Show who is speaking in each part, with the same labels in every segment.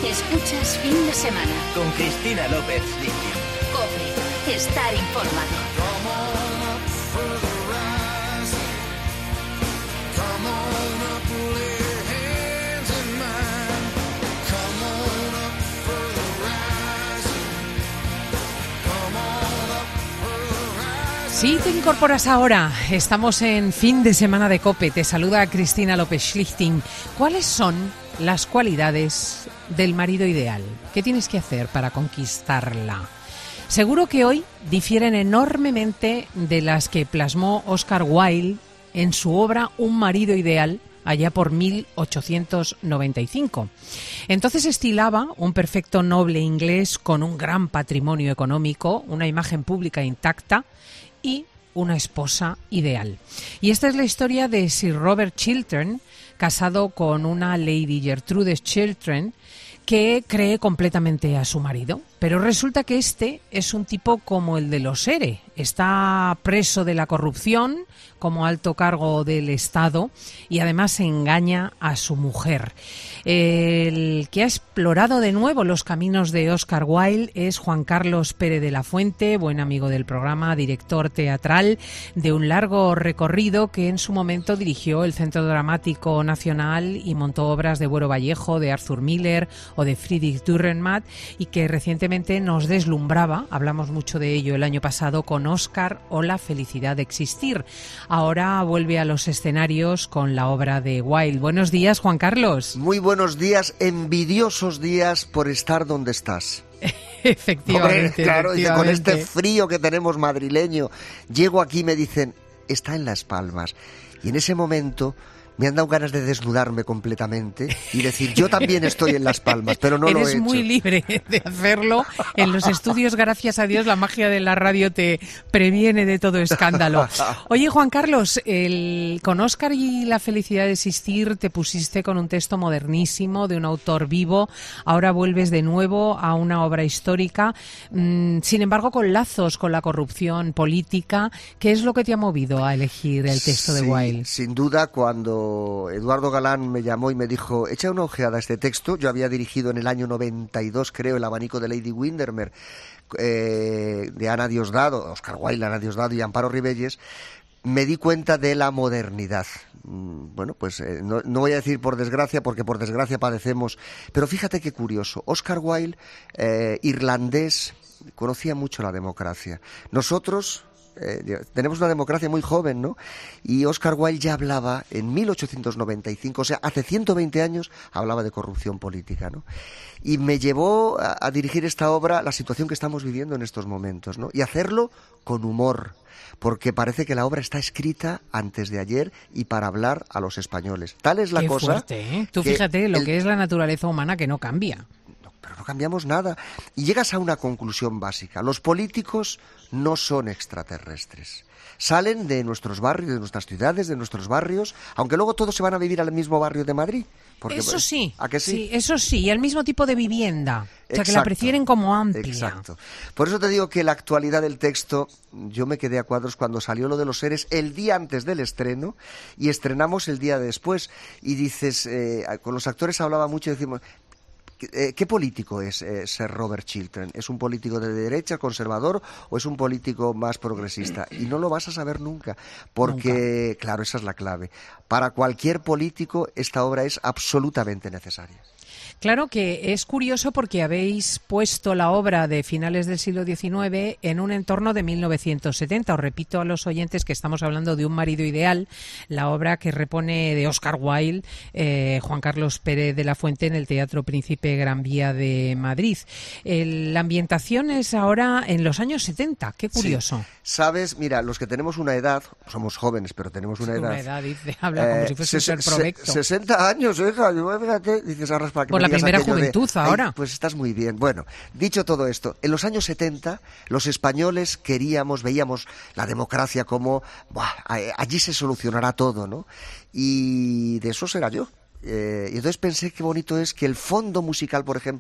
Speaker 1: Escuchas Fin de Semana
Speaker 2: con Cristina López Lichting.
Speaker 1: COPE. Estar informado.
Speaker 3: Si te incorporas ahora, estamos en Fin de Semana de COPE. Te saluda Cristina López Schlichting. ¿Cuáles son las cualidades del marido ideal? ¿Qué tienes que hacer para conquistarla? Seguro que hoy difieren enormemente de las que plasmó Oscar Wilde en su obra Un marido ideal, allá por 1895. Entonces estilaba un perfecto noble inglés con un gran patrimonio económico, una imagen pública intacta y una esposa ideal. Y esta es la historia de Sir Robert Chiltern, casado con una Lady Gertrude Chiltern, que cree completamente a su marido. Pero resulta que este es un tipo como el de los ERE. Está preso de la corrupción como alto cargo del Estado y además engaña a su mujer. El que ha explorado de nuevo los caminos de Oscar Wilde es Juan Carlos Pérez de la Fuente, buen amigo del programa, director teatral de un largo recorrido que en su momento dirigió el Centro Dramático Nacional y montó obras de Buero Vallejo, de Arthur Miller o de Friedrich Dürrenmatt, y que recientemente nos deslumbraba, hablamos mucho de ello el año pasado, con Oscar o La felicidad de existir. Ahora vuelve a los escenarios con la obra de Wilde. Buenos días, Juan Carlos.
Speaker 4: Muy buenos días, envidiosos días por estar donde estás.
Speaker 3: Efectivamente.
Speaker 4: Hombre, claro,
Speaker 3: efectivamente.
Speaker 4: con este frío que tenemos madrileño, llego aquí y me dicen, está en Las Palmas. Y en ese momento me han dado ganas de desnudarme completamente y decir, yo también estoy en Las Palmas, pero no lo he hecho.
Speaker 3: Eres muy libre de hacerlo. En los estudios, gracias a Dios, la magia de la radio te previene de todo escándalo. Oye, Juan Carlos, con Oscar y La felicidad de existir te pusiste con un texto modernísimo de un autor vivo. Ahora vuelves de nuevo a una obra histórica, sin embargo, con lazos con la corrupción política. ¿Qué es lo que te ha movido a elegir el texto de Wilde?
Speaker 4: Sin duda, cuando Eduardo Galán me llamó y me dijo, echa una ojeada a este texto. Yo había dirigido en el año 92, creo, El abanico de Lady Windermere, de Ana Diosdado, Oscar Wilde, Ana Diosdado y Amparo Ribelles. Me di cuenta de la modernidad. Bueno, pues no voy a decir por desgracia, porque por desgracia padecemos, pero fíjate qué curioso. Oscar Wilde, irlandés, conocía mucho la democracia. Nosotros tenemos una democracia muy joven, ¿no? Y Oscar Wilde ya hablaba en 1895, o sea, hace 120 años, hablaba de corrupción política, ¿no? Y me llevó a dirigir esta obra la situación que estamos viviendo en estos momentos, ¿no? Y hacerlo con humor, porque parece que la obra está escrita antes de ayer y para hablar a los españoles. Tal es la cosa.
Speaker 3: Qué fuerte, ¿eh? Tú fíjate lo que es la naturaleza humana, que no cambia.
Speaker 4: Pero no cambiamos nada. Y llegas a una conclusión básica. Los políticos no son extraterrestres. Salen de nuestros barrios, de nuestras ciudades, de nuestros barrios, aunque luego todos se van a vivir al mismo barrio de Madrid. Porque,
Speaker 3: eso sí.
Speaker 4: ¿A que sí?
Speaker 3: Sí, eso sí, y el mismo tipo de vivienda. O sea, que la
Speaker 4: Exacto,
Speaker 3: prefieren como amplia.
Speaker 4: Exacto. Por eso te digo que la actualidad del texto, yo me quedé a cuadros cuando salió lo de los seres el día antes del estreno y estrenamos el día después. Y dices, con los actores hablaba mucho y decimos, ¿qué político es Sir Robert Chiltern? ¿Es un político de derecha, conservador, o es un político más progresista? Y no lo vas a saber nunca, porque, claro, esa es la clave. Para cualquier político, esta obra es absolutamente necesaria.
Speaker 3: Claro que es curioso porque habéis puesto la obra de finales del siglo XIX en un entorno de 1970. Os repito a los oyentes que estamos hablando de Un marido ideal, la obra que repone de Oscar Wilde, Juan Carlos Pérez de la Fuente, en el Teatro Príncipe Gran Vía de Madrid. La ambientación es ahora en los años 70. Qué curioso.
Speaker 4: Sí. Sabes, mira, los que tenemos una edad, somos jóvenes, pero tenemos una edad.
Speaker 3: Una edad, dice, habla como si fuese un ser provecto.
Speaker 4: 60 años, hija, fíjate, dices, ahora para que
Speaker 3: por la primera juventud
Speaker 4: de,
Speaker 3: ahora.
Speaker 4: Pues estás muy bien. Bueno, dicho todo esto, en los años 70 los españoles veíamos la democracia como, allí se solucionará todo, ¿no? Y de eso era yo. Y entonces pensé qué bonito es que el fondo musical, por ejemplo,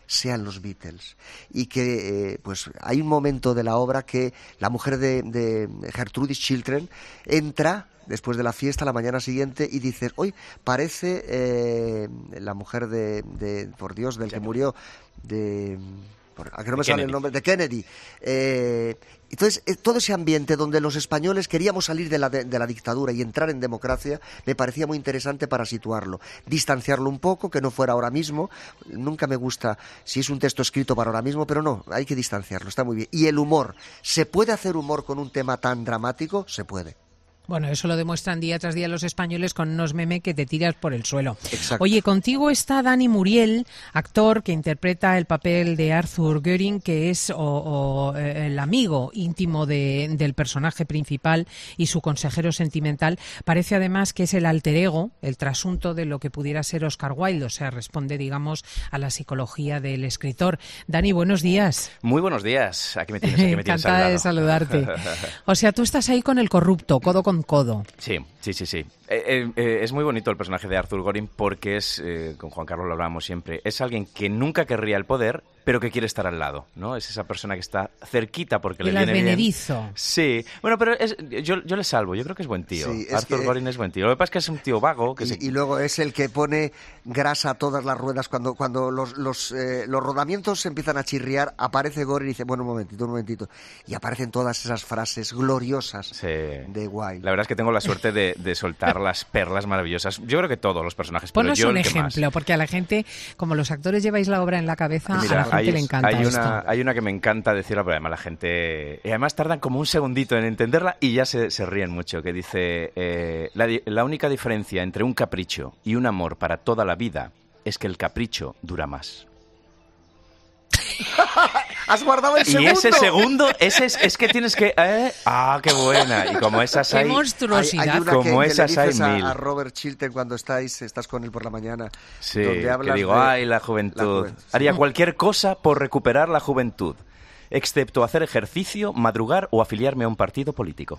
Speaker 4: sean los Beatles. Y que pues hay un momento de la obra que la mujer de Gertrudis Chiltern entra después de la fiesta la mañana siguiente y dices, hoy parece la mujer por Dios, del que murió, a que no me sale el nombre, de Kennedy. Entonces, todo ese ambiente donde los españoles queríamos salir de la dictadura y entrar en democracia, me parecía muy interesante para situarlo. Distanciarlo un poco, que no fuera ahora mismo. Nunca me gusta si es un texto escrito para ahora mismo, pero no, hay que distanciarlo, está muy bien. Y el humor. ¿Se puede hacer humor con un tema tan dramático? Se puede.
Speaker 3: Bueno, eso lo demuestran día tras día los españoles con unos memes que te tiras por el suelo.
Speaker 4: Exacto.
Speaker 3: Oye, contigo está Dani Muriel, actor que interpreta el papel de Arthur Göring, que es el amigo íntimo del personaje principal y su consejero sentimental. Parece además que es el alter ego, el trasunto de lo que pudiera ser Oscar Wilde, o sea, responde, digamos, a la psicología del escritor. Dani, buenos días.
Speaker 5: Muy buenos días. Aquí me tienes al lado.
Speaker 3: Encantada de saludarte. O sea, tú estás ahí con el corrupto, codo con codo.
Speaker 5: Sí. Es muy bonito el personaje de Arthur Göring porque con Juan Carlos lo hablábamos siempre, es alguien que nunca querría el poder, pero que quiere estar al lado, ¿no? Es esa persona que está cerquita porque le viene bien. El advenedizo. Sí. Bueno, pero yo le salvo. Yo creo que es buen tío. Sí, Arthur Göring es buen tío. Lo que pasa es que es un tío vago.
Speaker 4: Y luego es el que pone grasa a todas las ruedas. Cuando los rodamientos se empiezan a chirriar, aparece Göring y dice, bueno, un momentito. Y aparecen todas esas frases gloriosas de Wilde.
Speaker 5: La verdad es que tengo la suerte de soltar las perlas maravillosas. Yo creo que todos los personajes.
Speaker 3: Ponnos un ejemplo, porque a la gente, como los actores lleváis la obra en la cabeza, mira, a la gente le encanta
Speaker 5: hay una que me encanta decirla, pero además la gente... Y además tardan como un segundito en entenderla y ya se ríen mucho, que dice la única diferencia entre un capricho y un amor para toda la vida es que el capricho dura más.
Speaker 4: ¿Has guardado el segundo?
Speaker 5: Y ese segundo, es que tienes que... ¡qué buena! Y como esas hay...
Speaker 3: ¡Qué monstruosidad!
Speaker 4: Hay una como esas hay mil. A Robert Chilton cuando estás con él por la mañana.
Speaker 5: Sí,
Speaker 4: donde hablas
Speaker 5: que digo, la juventud. Haría cualquier cosa por recuperar la juventud, excepto hacer ejercicio, madrugar o afiliarme a un partido político.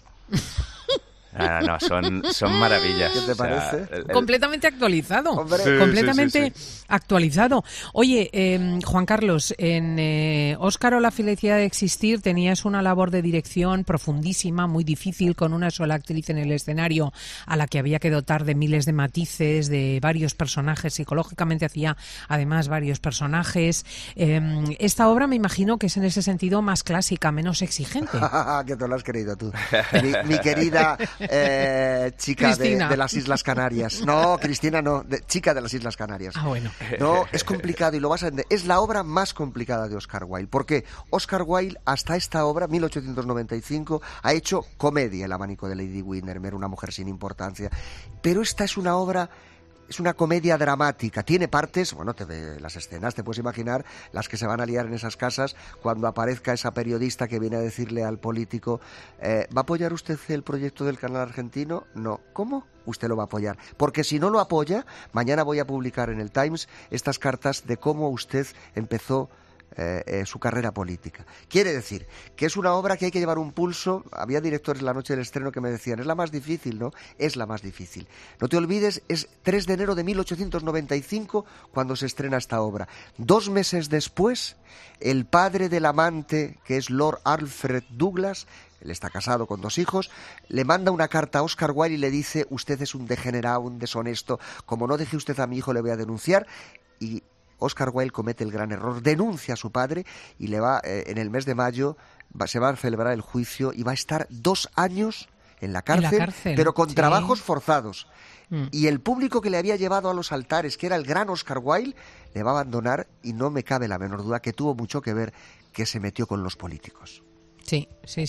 Speaker 5: No, son maravillas.
Speaker 4: ¿Qué te parece?
Speaker 3: Completamente actualizado.
Speaker 4: Hombre.
Speaker 3: Completamente actualizado. Oye, Juan Carlos, en Óscar o la felicidad de existir tenías una labor de dirección profundísima, muy difícil, con una sola actriz en el escenario a la que había que dotar de miles de matices, de varios personajes. Psicológicamente hacía además varios personajes. Esta obra me imagino que es en ese sentido más clásica, menos exigente.
Speaker 4: Que te lo has creído tú. Mi querida... chica de las Islas Canarias. No, Cristina no, chica de las Islas Canarias.
Speaker 3: Bueno.
Speaker 4: No, es complicado y lo vas a entender. Es la obra más complicada de Oscar Wilde, porque Oscar Wilde hasta esta obra, 1895, ha hecho comedia, El abanico de Lady Windermere, Una mujer sin importancia. Pero esta es una obra... Es una comedia dramática, tiene partes, las escenas, te puedes imaginar las que se van a liar en esas casas cuando aparezca esa periodista que viene a decirle al político, ¿va a apoyar usted el proyecto del canal argentino? No. ¿Cómo? Usted lo va a apoyar. Porque si no lo apoya, mañana voy a publicar en el Times estas cartas de cómo usted empezó su carrera política. Quiere decir que es una obra que hay que llevar un pulso. Había directores la noche del estreno que me decían, es la más difícil, ¿no? Es la más difícil. No te olvides, es 3 de enero de 1895 cuando se estrena esta obra. 2 meses después, el padre del amante, que es Lord Alfred Douglas, él está casado con 2 hijos, le manda una carta a Oscar Wilde y le dice, usted es un degenerado, un deshonesto, como no deje usted a mi hijo le voy a denunciar. Y Oscar Wilde comete el gran error, denuncia a su padre y en el mes de mayo se va a celebrar el juicio y va a estar 2 años en la cárcel, pero con trabajos forzados. Y el público que le había llevado a los altares, que era el gran Oscar Wilde, le va a abandonar y no me cabe la menor duda que tuvo mucho que ver que se metió con los políticos.
Speaker 3: Sí,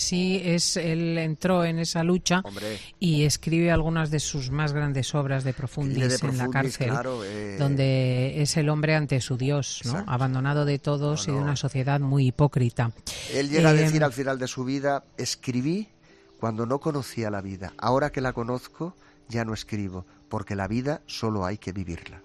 Speaker 3: él entró en esa lucha.
Speaker 4: Hombre.
Speaker 3: Y escribe algunas de sus más grandes obras de Profundis en la cárcel,
Speaker 4: claro,
Speaker 3: donde es el hombre ante su Dios, ¿no?
Speaker 4: Exacto.
Speaker 3: Abandonado de todos y de una sociedad muy hipócrita.
Speaker 4: Él llega a decir al final de su vida, escribí cuando no conocía la vida, ahora que la conozco ya no escribo, porque la vida solo hay que vivirla.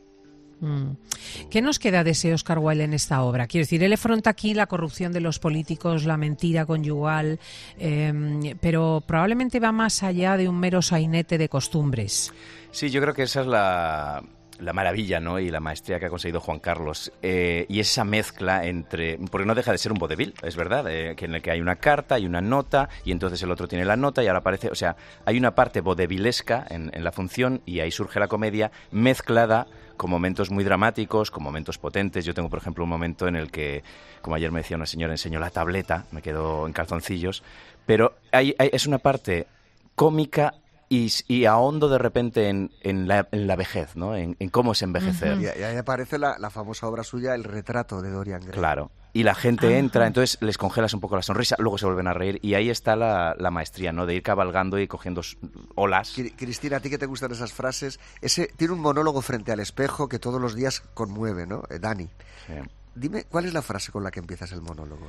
Speaker 3: ¿Qué nos queda de ese Oscar Wilde en esta obra? Quiero decir, él afronta aquí la corrupción de los políticos, la mentira conyugal, pero probablemente va más allá de un mero sainete de costumbres.
Speaker 5: Sí, yo creo que esa es la maravilla, ¿no? Y la maestría que ha conseguido Juan Carlos. Y esa mezcla entre... Porque no deja de ser un vodevil, es verdad, que en el que hay una carta, hay una nota, y entonces el otro tiene la nota y ahora aparece... O sea, hay una parte vodevilesca en la función y ahí surge la comedia mezclada con momentos muy dramáticos, con momentos potentes. Yo tengo, por ejemplo, un momento en el que, como ayer me decía una señora, enseñó la tableta, me quedo en calzoncillos, pero es una parte cómica y ahondo de repente en la vejez, ¿no? En cómo es envejecer.
Speaker 4: Y ahí aparece la famosa obra suya, El retrato de Dorian Gray.
Speaker 5: Claro. Y la gente entra, entonces les congelas un poco la sonrisa, luego se vuelven a reír y ahí está la maestría, ¿no? De ir cabalgando y cogiendo olas.
Speaker 4: Cristina, a ti que te gustan esas frases, tiene un monólogo frente al espejo que todos los días conmueve, ¿no? Dani.
Speaker 5: Sí.
Speaker 4: Dime, ¿cuál es la frase con la que empiezas el monólogo?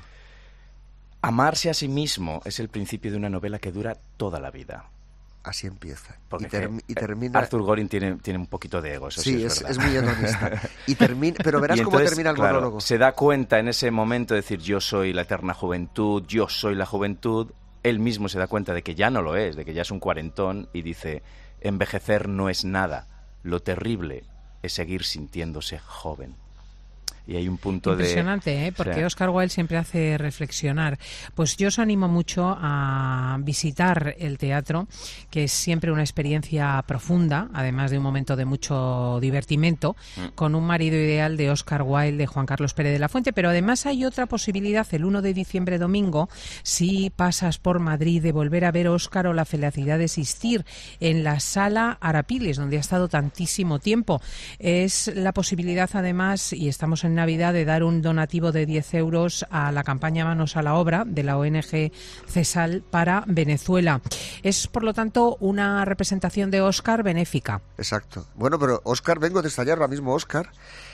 Speaker 5: Amarse a sí mismo es el principio de una novela que dura toda la vida.
Speaker 4: Así empieza.
Speaker 5: Porque
Speaker 4: Y termina...
Speaker 5: Arthur Goring tiene un poquito de ego, eso sí es verdad.
Speaker 4: Es muy hedonista. Pero verás
Speaker 5: y
Speaker 4: cómo
Speaker 5: entonces,
Speaker 4: termina el
Speaker 5: claro,
Speaker 4: monólogo.
Speaker 5: Se da cuenta en ese momento de decir yo soy la eterna juventud, yo soy la juventud. Él mismo se da cuenta de que ya no lo es, de que ya es un cuarentón y dice, envejecer no es nada. Lo terrible es seguir sintiéndose joven. Y hay un punto
Speaker 3: impresionante, ¿eh? Porque Oscar Wilde siempre hace reflexionar. Pues yo os animo mucho a visitar el teatro, que es siempre una experiencia profunda, además de un momento de mucho divertimento, con Un marido ideal de Oscar Wilde, de Juan Carlos Pérez de la Fuente. Pero además hay otra posibilidad, el 1 de diciembre, domingo, si pasas por Madrid, de volver a ver Óscar o La felicidad de existir en la Sala Arapiles, donde ha estado tantísimo tiempo. Es la posibilidad, además, y estamos en Navidad, de dar un donativo de 10 euros a la campaña Manos a la Obra de la ONG CESAL para Venezuela. Es, por lo tanto, una representación de Óscar benéfica.
Speaker 4: Exacto. Bueno, pero Óscar, vengo de ensayar ahora mismo, Óscar.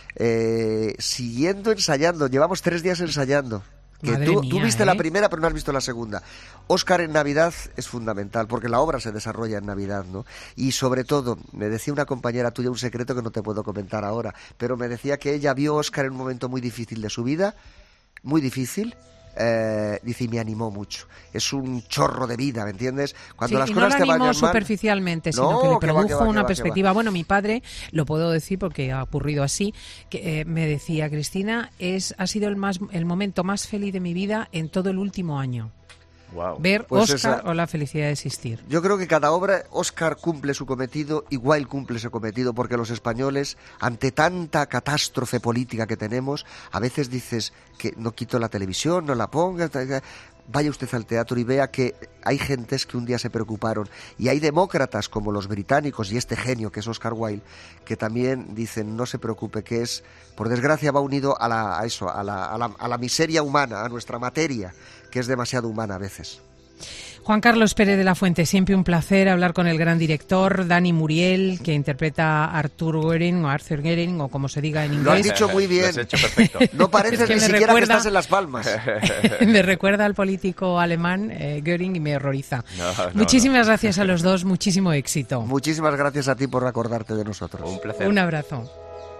Speaker 4: Siguiendo ensayando, llevamos 3 días ensayando. Que tú viste la primera, pero no has visto la segunda. Óscar en Navidad es fundamental, porque la obra se desarrolla en Navidad, ¿no? Y sobre todo, me decía una compañera tuya un secreto que no te puedo comentar ahora, pero me decía que ella vio a Óscar en un momento muy difícil de su vida, muy difícil. Dice, y me animó mucho. Es un chorro de vida, ¿me entiendes? Cuando las cosas te vayan mal...
Speaker 3: no lo animó superficialmente, sino que le produjo una perspectiva. Bueno, mi padre, lo puedo decir porque ha ocurrido así, que me decía, Cristina, ha sido el momento más feliz de mi vida en todo el último año.
Speaker 5: Wow.
Speaker 3: Ver pues Óscar o La felicidad de existir.
Speaker 4: Yo creo que cada obra, Óscar cumple su cometido, igual cumple su cometido, porque los españoles, ante tanta catástrofe política que tenemos, a veces dices que no quito la televisión, no la ponga, vaya usted al teatro y vea que hay gentes que un día se preocuparon, y hay demócratas como los británicos y este genio que es Oscar Wilde, que también dicen no se preocupe, que es, por desgracia, va unido a la miseria humana, a nuestra materia, que es demasiado humana a veces.
Speaker 3: Juan Carlos Pérez de la Fuente, siempre un placer hablar con el gran director, Dani Muriel, que interpreta a Arthur Goring o como se diga en inglés.
Speaker 4: Lo has dicho muy bien.
Speaker 5: Lo has hecho perfecto.
Speaker 4: No pareces ni siquiera que estás en Las Palmas.
Speaker 3: Me recuerda al político alemán Göring y me horroriza. Muchísimas gracias a los dos, muchísimo éxito.
Speaker 4: Muchísimas gracias a ti por acordarte de nosotros.
Speaker 5: Un placer.
Speaker 3: Un abrazo.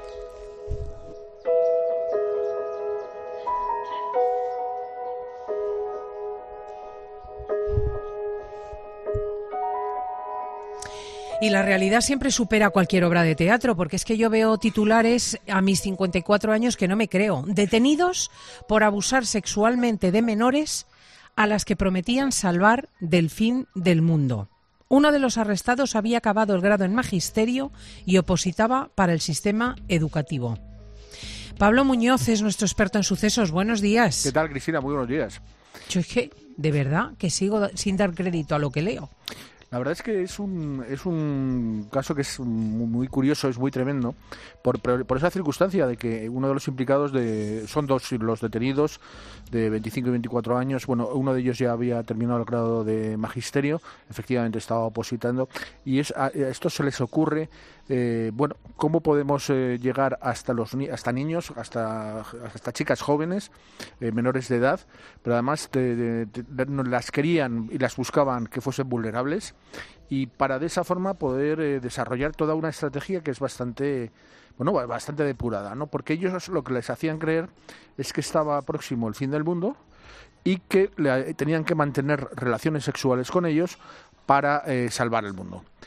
Speaker 3: Y la realidad siempre supera cualquier obra de teatro, porque es que yo veo titulares a mis 54 años que no me creo. Detenidos por abusar sexualmente de menores a las que prometían salvar del fin del mundo. Uno de los arrestados había acabado el grado en magisterio y opositaba para el sistema educativo. Pablo Muñoz es nuestro experto en sucesos. Buenos días.
Speaker 6: ¿Qué tal, Cristina? Muy buenos días.
Speaker 3: Yo es que, de verdad, que sigo sin dar crédito a lo que leo.
Speaker 6: La verdad es que es un caso que es muy curioso, es muy tremendo, por esa circunstancia de que uno de los implicados son dos los detenidos de 25 y 24 años. Bueno, uno de ellos ya había terminado el grado de magisterio, efectivamente estaba opositando, y a esto se les ocurre, ¿cómo podemos llegar hasta niños, hasta chicas jóvenes, menores de edad, pero además las querían y las buscaban que fuesen vulnerables, y para de esa forma poder desarrollar toda una estrategia que es bastante depurada, ¿no? Porque ellos lo que les hacían creer es que estaba próximo el fin del mundo y que tenían que mantener relaciones sexuales con ellos para salvar el mundo.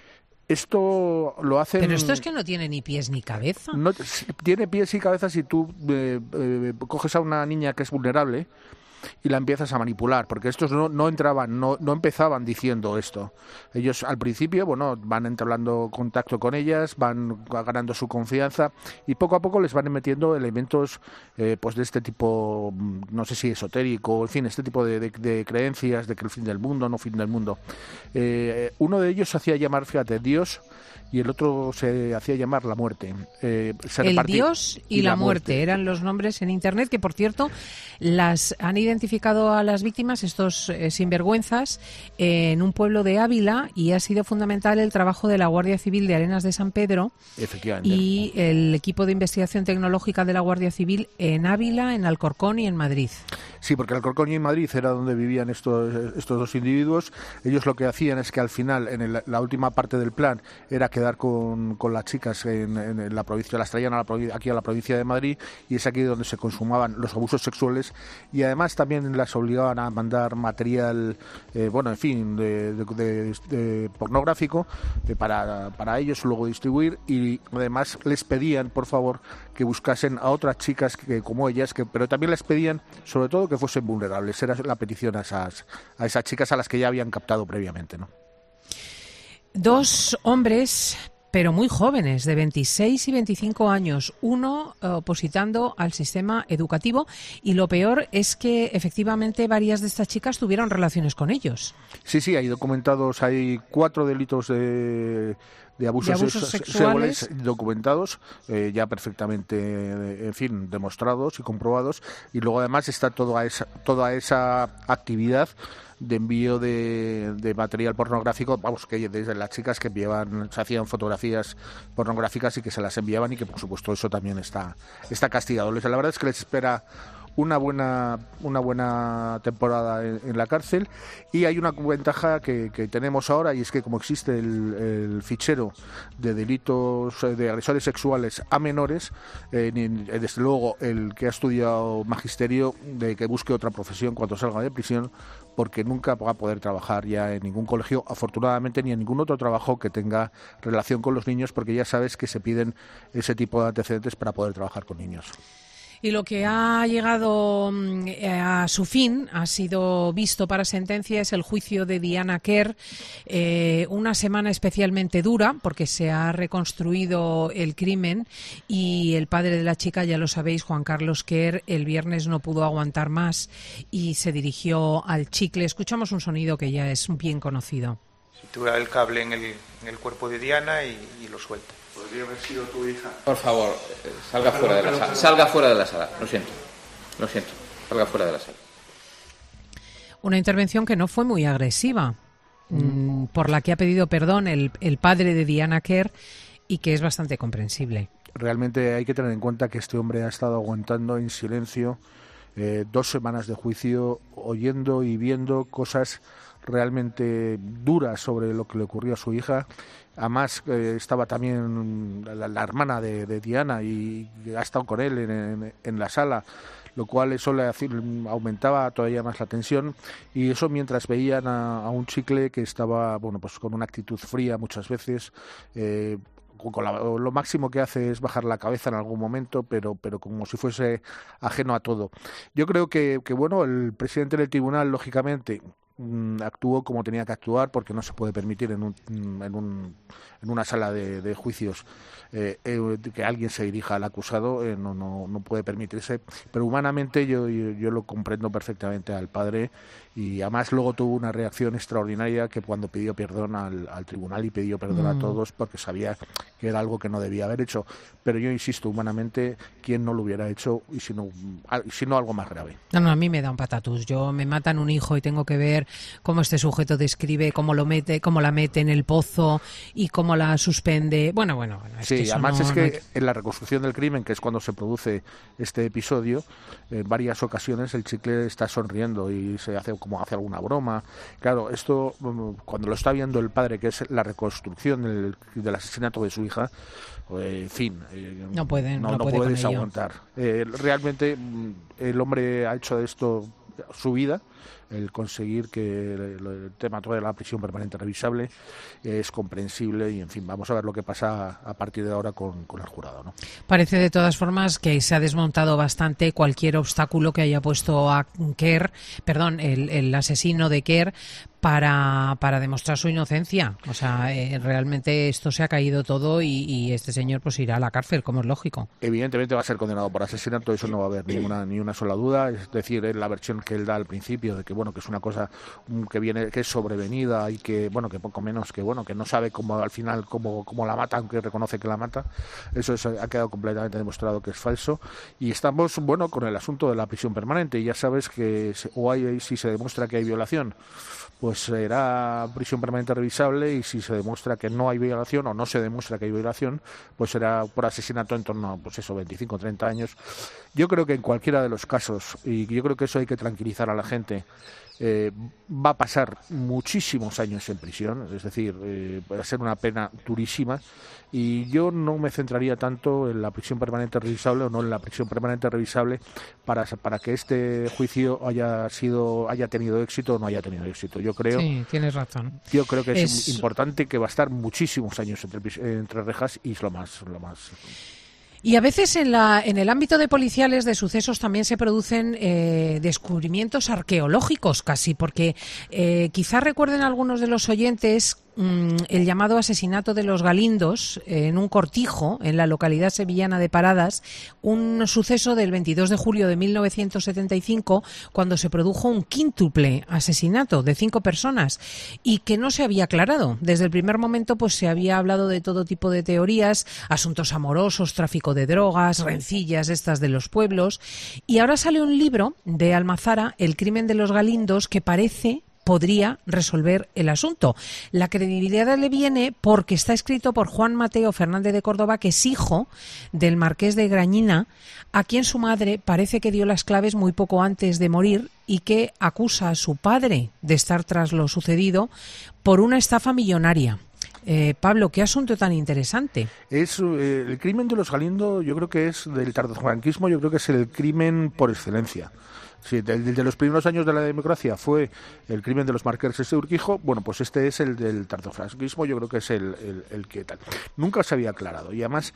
Speaker 6: Esto lo hacen...
Speaker 3: Pero esto es que no tiene ni pies ni cabeza.
Speaker 6: No, tiene pies y cabeza si tú coges a una niña que es vulnerable y la empiezas a manipular, porque estos no empezaban diciendo esto. Ellos al principio, van entablando contacto con ellas, van ganando su confianza y poco a poco les van metiendo elementos pues de este tipo, no sé si esotérico, en fin, este tipo de creencias de que el fin del mundo, no fin del mundo. Uno de ellos se hacía llamar, fíjate, Dios, y el otro se hacía llamar la muerte.
Speaker 3: El Dios y la muerte eran los nombres en Internet, que por cierto las han identificado a las víctimas, estos sinvergüenzas, en un pueblo de Ávila, y ha sido fundamental el trabajo de la Guardia Civil de Arenas de San Pedro y el equipo de investigación tecnológica de la Guardia Civil en Ávila, en Alcorcón y en Madrid.
Speaker 6: Sí, porque Alcorcón y en Madrid era donde vivían estos dos individuos. Ellos lo que hacían es que al final, en la última parte del plan, era quedar con las chicas en la provincia, las traían aquí a la provincia de Madrid, y es aquí donde se consumaban los abusos sexuales, y además también las obligaban a mandar material, en fin, de pornográfico para ellos luego distribuir, y además les pedían, por favor, que buscasen a otras chicas como ellas, pero también les pedían, sobre todo, que fuesen vulnerables. Era la petición a esas chicas a las que ya habían captado previamente, ¿no?
Speaker 3: Dos hombres, pero muy jóvenes, de 26 y 25 años, uno opositando al sistema educativo, y lo peor es que efectivamente varias de estas chicas tuvieron relaciones con ellos.
Speaker 6: Sí, hay documentados, hay 4 delitos de abusos sexuales documentados, ya perfectamente, en fin, demostrados y comprobados, y luego además está toda esa actividad de envío de material pornográfico, que desde las chicas que se hacían fotografías pornográficas y que se las enviaban, y que por supuesto eso también está castigado. La verdad es que les espera una buena temporada en la cárcel, y hay una ventaja que tenemos ahora, y es que como existe el fichero de delitos de agresores sexuales a menores, desde luego el que ha estudiado magisterio, de que busque otra profesión cuando salga de prisión, porque nunca va a poder trabajar ya en ningún colegio, afortunadamente, ni en ningún otro trabajo que tenga relación con los niños, porque ya sabes que se piden ese tipo de antecedentes para poder trabajar con niños.
Speaker 3: Y lo que ha llegado a su fin, ha sido visto para sentencia, es el juicio de Diana Quer. Una semana especialmente dura, porque se ha reconstruido el crimen, y el padre de la chica, ya lo sabéis, Juan Carlos Quer, el viernes no pudo aguantar más y se dirigió al chicle. Escuchamos un sonido que ya es bien conocido.
Speaker 7: Sitúa el cable en el cuerpo de Diana y lo suelta.
Speaker 8: ¿Podría haber sido tu hija?
Speaker 2: Por favor, salga fuera de la sala. Salga fuera de la sala. Lo siento. Salga fuera de la sala.
Speaker 3: Una intervención que no fue muy agresiva, por la que ha pedido perdón el padre de Diana Quer, y que es bastante comprensible.
Speaker 6: Realmente hay que tener en cuenta que este hombre ha estado aguantando en silencio 2 semanas de juicio, oyendo y viendo cosas realmente duras sobre lo que le ocurrió a su hija. Además, estaba también la hermana de Diana, y ha estado con él en la sala, lo cual eso le aumentaba todavía más la tensión, y eso mientras veían a un chicle que estaba con una actitud fría muchas veces. Lo máximo que hace es bajar la cabeza en algún momento, pero como si fuese ajeno a todo. Yo creo que el presidente del tribunal, lógicamente, actuó como tenía que actuar, porque no se puede permitir en una sala de juicios que alguien se dirija al acusado, no puede permitirse, pero humanamente yo lo comprendo perfectamente al padre, y además luego tuvo una reacción extraordinaria, que cuando pidió perdón al tribunal y pidió perdón a todos, porque sabía que era algo que no debía haber hecho, pero yo insisto, humanamente, ¿quién no lo hubiera hecho? Y si no algo más grave.
Speaker 3: No, a mí me da un patatús. Me matan un hijo y tengo que ver cómo este sujeto describe cómo la mete en el pozo y cómo la suspende. Bueno.
Speaker 6: Sí, además es que en la reconstrucción del crimen, que es cuando se produce este episodio, en varias ocasiones el chicle está sonriendo y se hace alguna broma. Claro, esto cuando lo está viendo el padre, que es la reconstrucción del asesinato de su hija, en fin,
Speaker 3: no puedes
Speaker 6: aguantar. Realmente el hombre ha hecho de esto su vida, el conseguir que el tema todo de la prisión permanente revisable es comprensible y, en fin, vamos a ver lo que pasa a partir de ahora con el jurado, ¿no?
Speaker 3: Parece de todas formas que se ha desmontado bastante cualquier obstáculo que haya puesto a Kerr, el asesino de Kerr, para demostrar su inocencia. O sea, realmente esto se ha caído todo y este señor pues irá a la cárcel, como es lógico.
Speaker 6: Evidentemente va a ser condenado por asesinato, eso no va a haber ni una sola duda. Es decir, es la versión que él da al principio de que bueno, que es una cosa que es sobrevenida y que bueno, que poco menos que bueno, que no sabe cómo al final cómo la mata, aunque reconoce que la mata. Eso ha quedado completamente demostrado que es falso. Y estamos bueno con el asunto de la prisión permanente. Y ya sabes que si se demuestra que hay violación, pues será prisión permanente revisable, y si se demuestra que no hay violación o no se demuestra que hay violación, pues será por asesinato en torno a 25 o 30 años. Yo creo que en cualquiera de los casos, y yo creo que eso hay que tranquilizar a la gente, va a pasar muchísimos años en prisión, es decir, va a ser una pena durísima, y yo no me centraría tanto en la prisión permanente revisable o no en la prisión permanente revisable para que este juicio haya tenido éxito o no haya tenido éxito. Yo creo,
Speaker 3: sí, tienes razón.
Speaker 6: Yo creo que es importante, que va a estar muchísimos años entre rejas, y es lo más.
Speaker 3: Y a veces en el ámbito de policiales de sucesos también se producen descubrimientos arqueológicos casi, porque quizás recuerden algunos de los oyentes el llamado asesinato de los Galindos en un cortijo en la localidad sevillana de Paradas, un suceso del 22 de julio de 1975, cuando se produjo un quíntuple asesinato de 5 personas y que no se había aclarado. Desde el primer momento pues se había hablado de todo tipo de teorías, asuntos amorosos, tráfico de drogas, rencillas estas de los pueblos, y ahora sale un libro de Almazara, El crimen de los Galindos, que podría resolver el asunto. La credibilidad le viene porque está escrito por Juan Mateo Fernández de Córdoba, que es hijo del marqués de Grañina, a quien su madre parece que dio las claves muy poco antes de morir y que acusa a su padre de estar tras lo sucedido por una estafa millonaria. Pablo, qué asunto tan interesante.
Speaker 6: El crimen de los Galindos, yo creo que es del tardofranquismo, yo creo que es el crimen por excelencia. Sí, de los primeros años de la democracia fue el crimen de los marqueses de Urquijo. Bueno, pues este es el del tardofranquismo, yo creo que es el que tal. Nunca se había aclarado, y además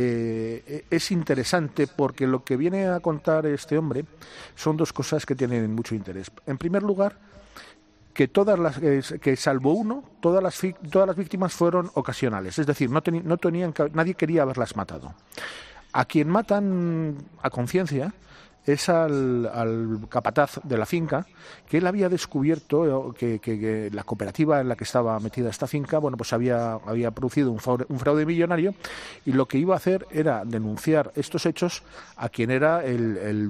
Speaker 6: es interesante porque lo que viene a contar este hombre son dos cosas que tienen mucho interés. En primer lugar, que que salvo uno, todas las víctimas fueron ocasionales, es decir, nadie quería haberlas matado. A quien matan a conciencia es al capataz de la finca, que él había descubierto que la cooperativa en la que estaba metida esta finca, bueno, pues había producido un fraude millonario, y lo que iba a hacer era denunciar estos hechos a quien era el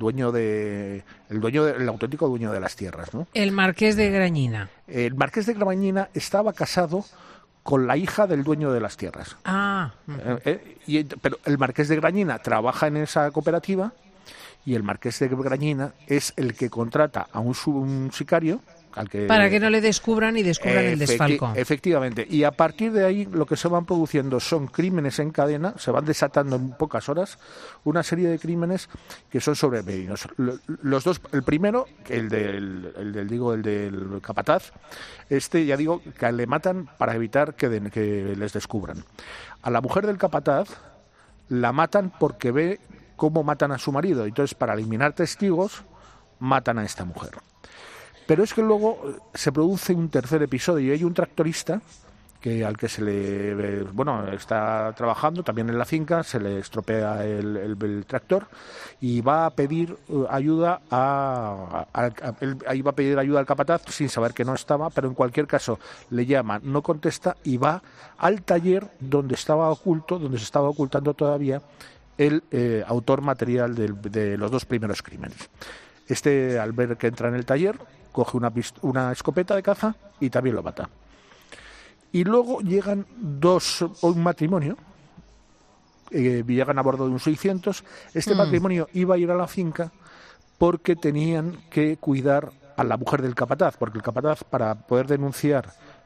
Speaker 6: auténtico dueño de las tierras, ¿no?
Speaker 3: El marqués de Grañina.
Speaker 6: El marqués de Grañina estaba casado con la hija del dueño de las tierras. Pero el marqués de Grañina trabaja en esa cooperativa, y el marqués de Grañina es el que contrata a un sicario
Speaker 3: para que no le descubran y descubran el desfalco.
Speaker 6: Efectivamente. Y a partir de ahí lo que se van produciendo son crímenes en cadena, se van desatando en pocas horas una serie de crímenes que son sobrevenidos. Los dos, el primero, el del capataz, ya digo que le matan para evitar que les descubran. A la mujer del capataz la matan porque ve cómo matan a su marido, entonces para eliminar testigos matan a esta mujer. Pero es que luego se produce un tercer episodio, y hay un tractorista al que está trabajando también en la finca, se le estropea el tractor, y va a pedir ayuda al capataz sin saber que no estaba, pero en cualquier caso le llama, no contesta, y va al taller donde se estaba ocultando todavía el autor material de los dos primeros crímenes. Al ver que entra en el taller, coge una escopeta de caza y también lo mata. Y luego llegan un matrimonio, llegan a bordo de un 600. Este matrimonio iba a ir a la finca porque tenían que cuidar a la mujer del capataz, porque el capataz, para poder denunciar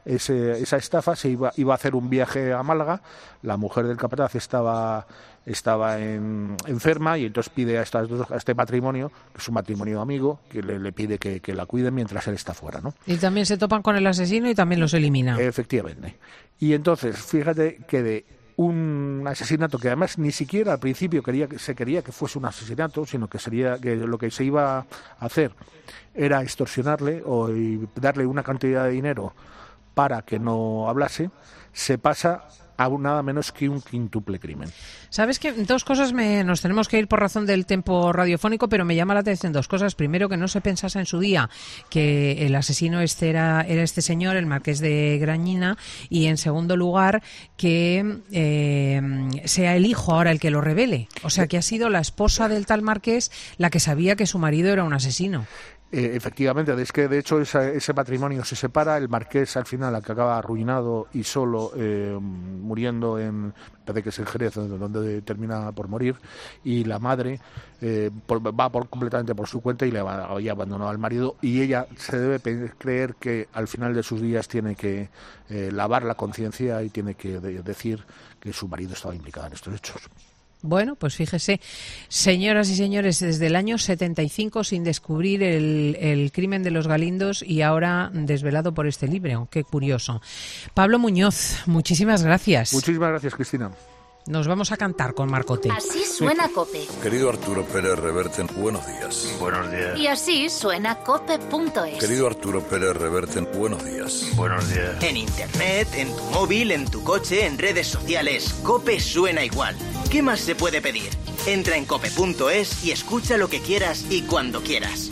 Speaker 6: esa estafa, iba a hacer un viaje a Málaga. La mujer del capataz estaba enferma y entonces pide a este matrimonio, que es un matrimonio amigo, que le pide que la cuiden mientras él está fuera, ¿no?
Speaker 3: Y también se topan con el asesino y también los elimina.
Speaker 6: Efectivamente. Y entonces, fíjate que de un asesinato que además ni siquiera al principio se quería que fuese un asesinato, sino que lo que se iba a hacer era extorsionarle y darle una cantidad de dinero para que no hablase, se pasa a nada menos que un quíntuple crimen.
Speaker 3: Sabes que dos cosas nos tenemos que ir por razón del tiempo radiofónico, pero me llama la atención dos cosas. Primero, que no se pensase en su día que el asesino era este señor, el marqués de Grañina, y en segundo lugar, que sea el hijo ahora el que lo revele. O sea, que ha sido la esposa del tal marqués la que sabía que su marido era un asesino.
Speaker 6: Efectivamente, es que de hecho ese matrimonio se separa, el marqués al final acaba arruinado y solo, muriendo parece que es en Jerez, donde termina por morir, y la madre va completamente por su cuenta y le abandonó al marido, y ella se debe creer que al final de sus días tiene que lavar la conciencia y tiene que decir que su marido estaba implicado en estos hechos.
Speaker 3: Bueno, pues fíjese, señoras y señores, desde el año 75 sin descubrir el crimen de los Galindos y ahora desvelado por este libro. Qué curioso. Pablo Muñoz, muchísimas gracias.
Speaker 6: Muchísimas gracias, Cristina.
Speaker 3: Nos vamos a cantar con Marcote.
Speaker 1: Así suena COPE.
Speaker 8: Querido Arturo Pérez Reverte, buenos días.
Speaker 9: Buenos días.
Speaker 1: Y así suena COPE.es.
Speaker 8: Querido Arturo Pérez Reverte, buenos días.
Speaker 9: Buenos días.
Speaker 10: En internet, en tu móvil, en tu coche, en redes sociales, COPE suena igual. ¿Qué más se puede pedir? Entra en cope.es y escucha lo que quieras y cuando quieras.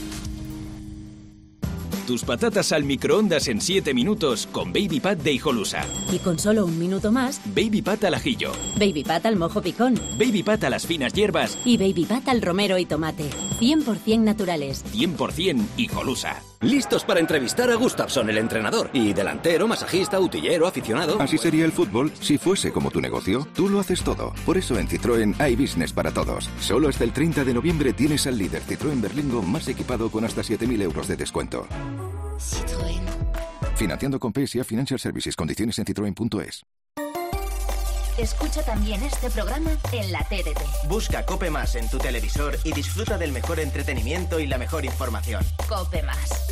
Speaker 11: Tus patatas al microondas en 7 minutos con Baby Pat de Hijolusa.
Speaker 12: Y con solo un minuto más,
Speaker 11: Baby Pat al ajillo.
Speaker 12: Baby Pat al mojo picón.
Speaker 11: Baby Pat a las finas hierbas.
Speaker 12: Y Baby Pat al romero y tomate. 100% naturales.
Speaker 11: 100% Hijolusa.
Speaker 13: Listos para entrevistar a Gustafsson, el entrenador. Y delantero, masajista, utillero, aficionado.
Speaker 14: Así sería el fútbol si fuese como tu negocio. Tú lo haces todo. Por eso en Citroën hay business para todos. Solo hasta el 30 de noviembre tienes al líder Citroën Berlingo más equipado con hasta 7.000 euros de descuento.
Speaker 1: Citroën.
Speaker 14: Financiando con PSA Financial Services. Condiciones en citroen.es.
Speaker 1: Escucha también este programa en la TDT.
Speaker 10: Busca COPE Más en tu televisor y disfruta del mejor entretenimiento y la mejor información.
Speaker 1: COPE Más.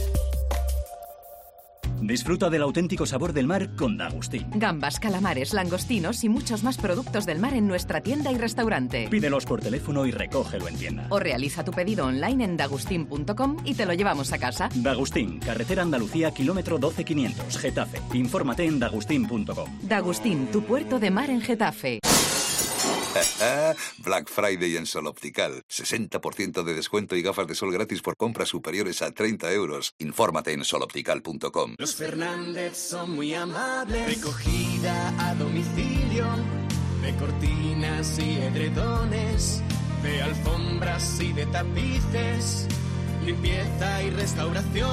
Speaker 15: Disfruta del auténtico sabor del mar con Dagustín.
Speaker 16: Gambas, calamares, langostinos y muchos más productos del mar en nuestra tienda y restaurante.
Speaker 15: Pídelos por teléfono y recógelo en tienda.
Speaker 16: O realiza tu pedido online en dagustin.com y te lo llevamos a casa.
Speaker 15: Dagustín, carretera Andalucía, kilómetro 12500, Getafe. Infórmate en dagustin.com.
Speaker 16: Dagustín, tu puerto de mar en Getafe.
Speaker 8: Black Friday en Sol Optical. 60% de descuento y gafas de sol gratis por compras superiores a 30 euros. Infórmate en soloptical.com.
Speaker 17: Los Fernández son muy amables. Recogida a domicilio de cortinas y edredones, de alfombras y de tapices, limpieza y restauración.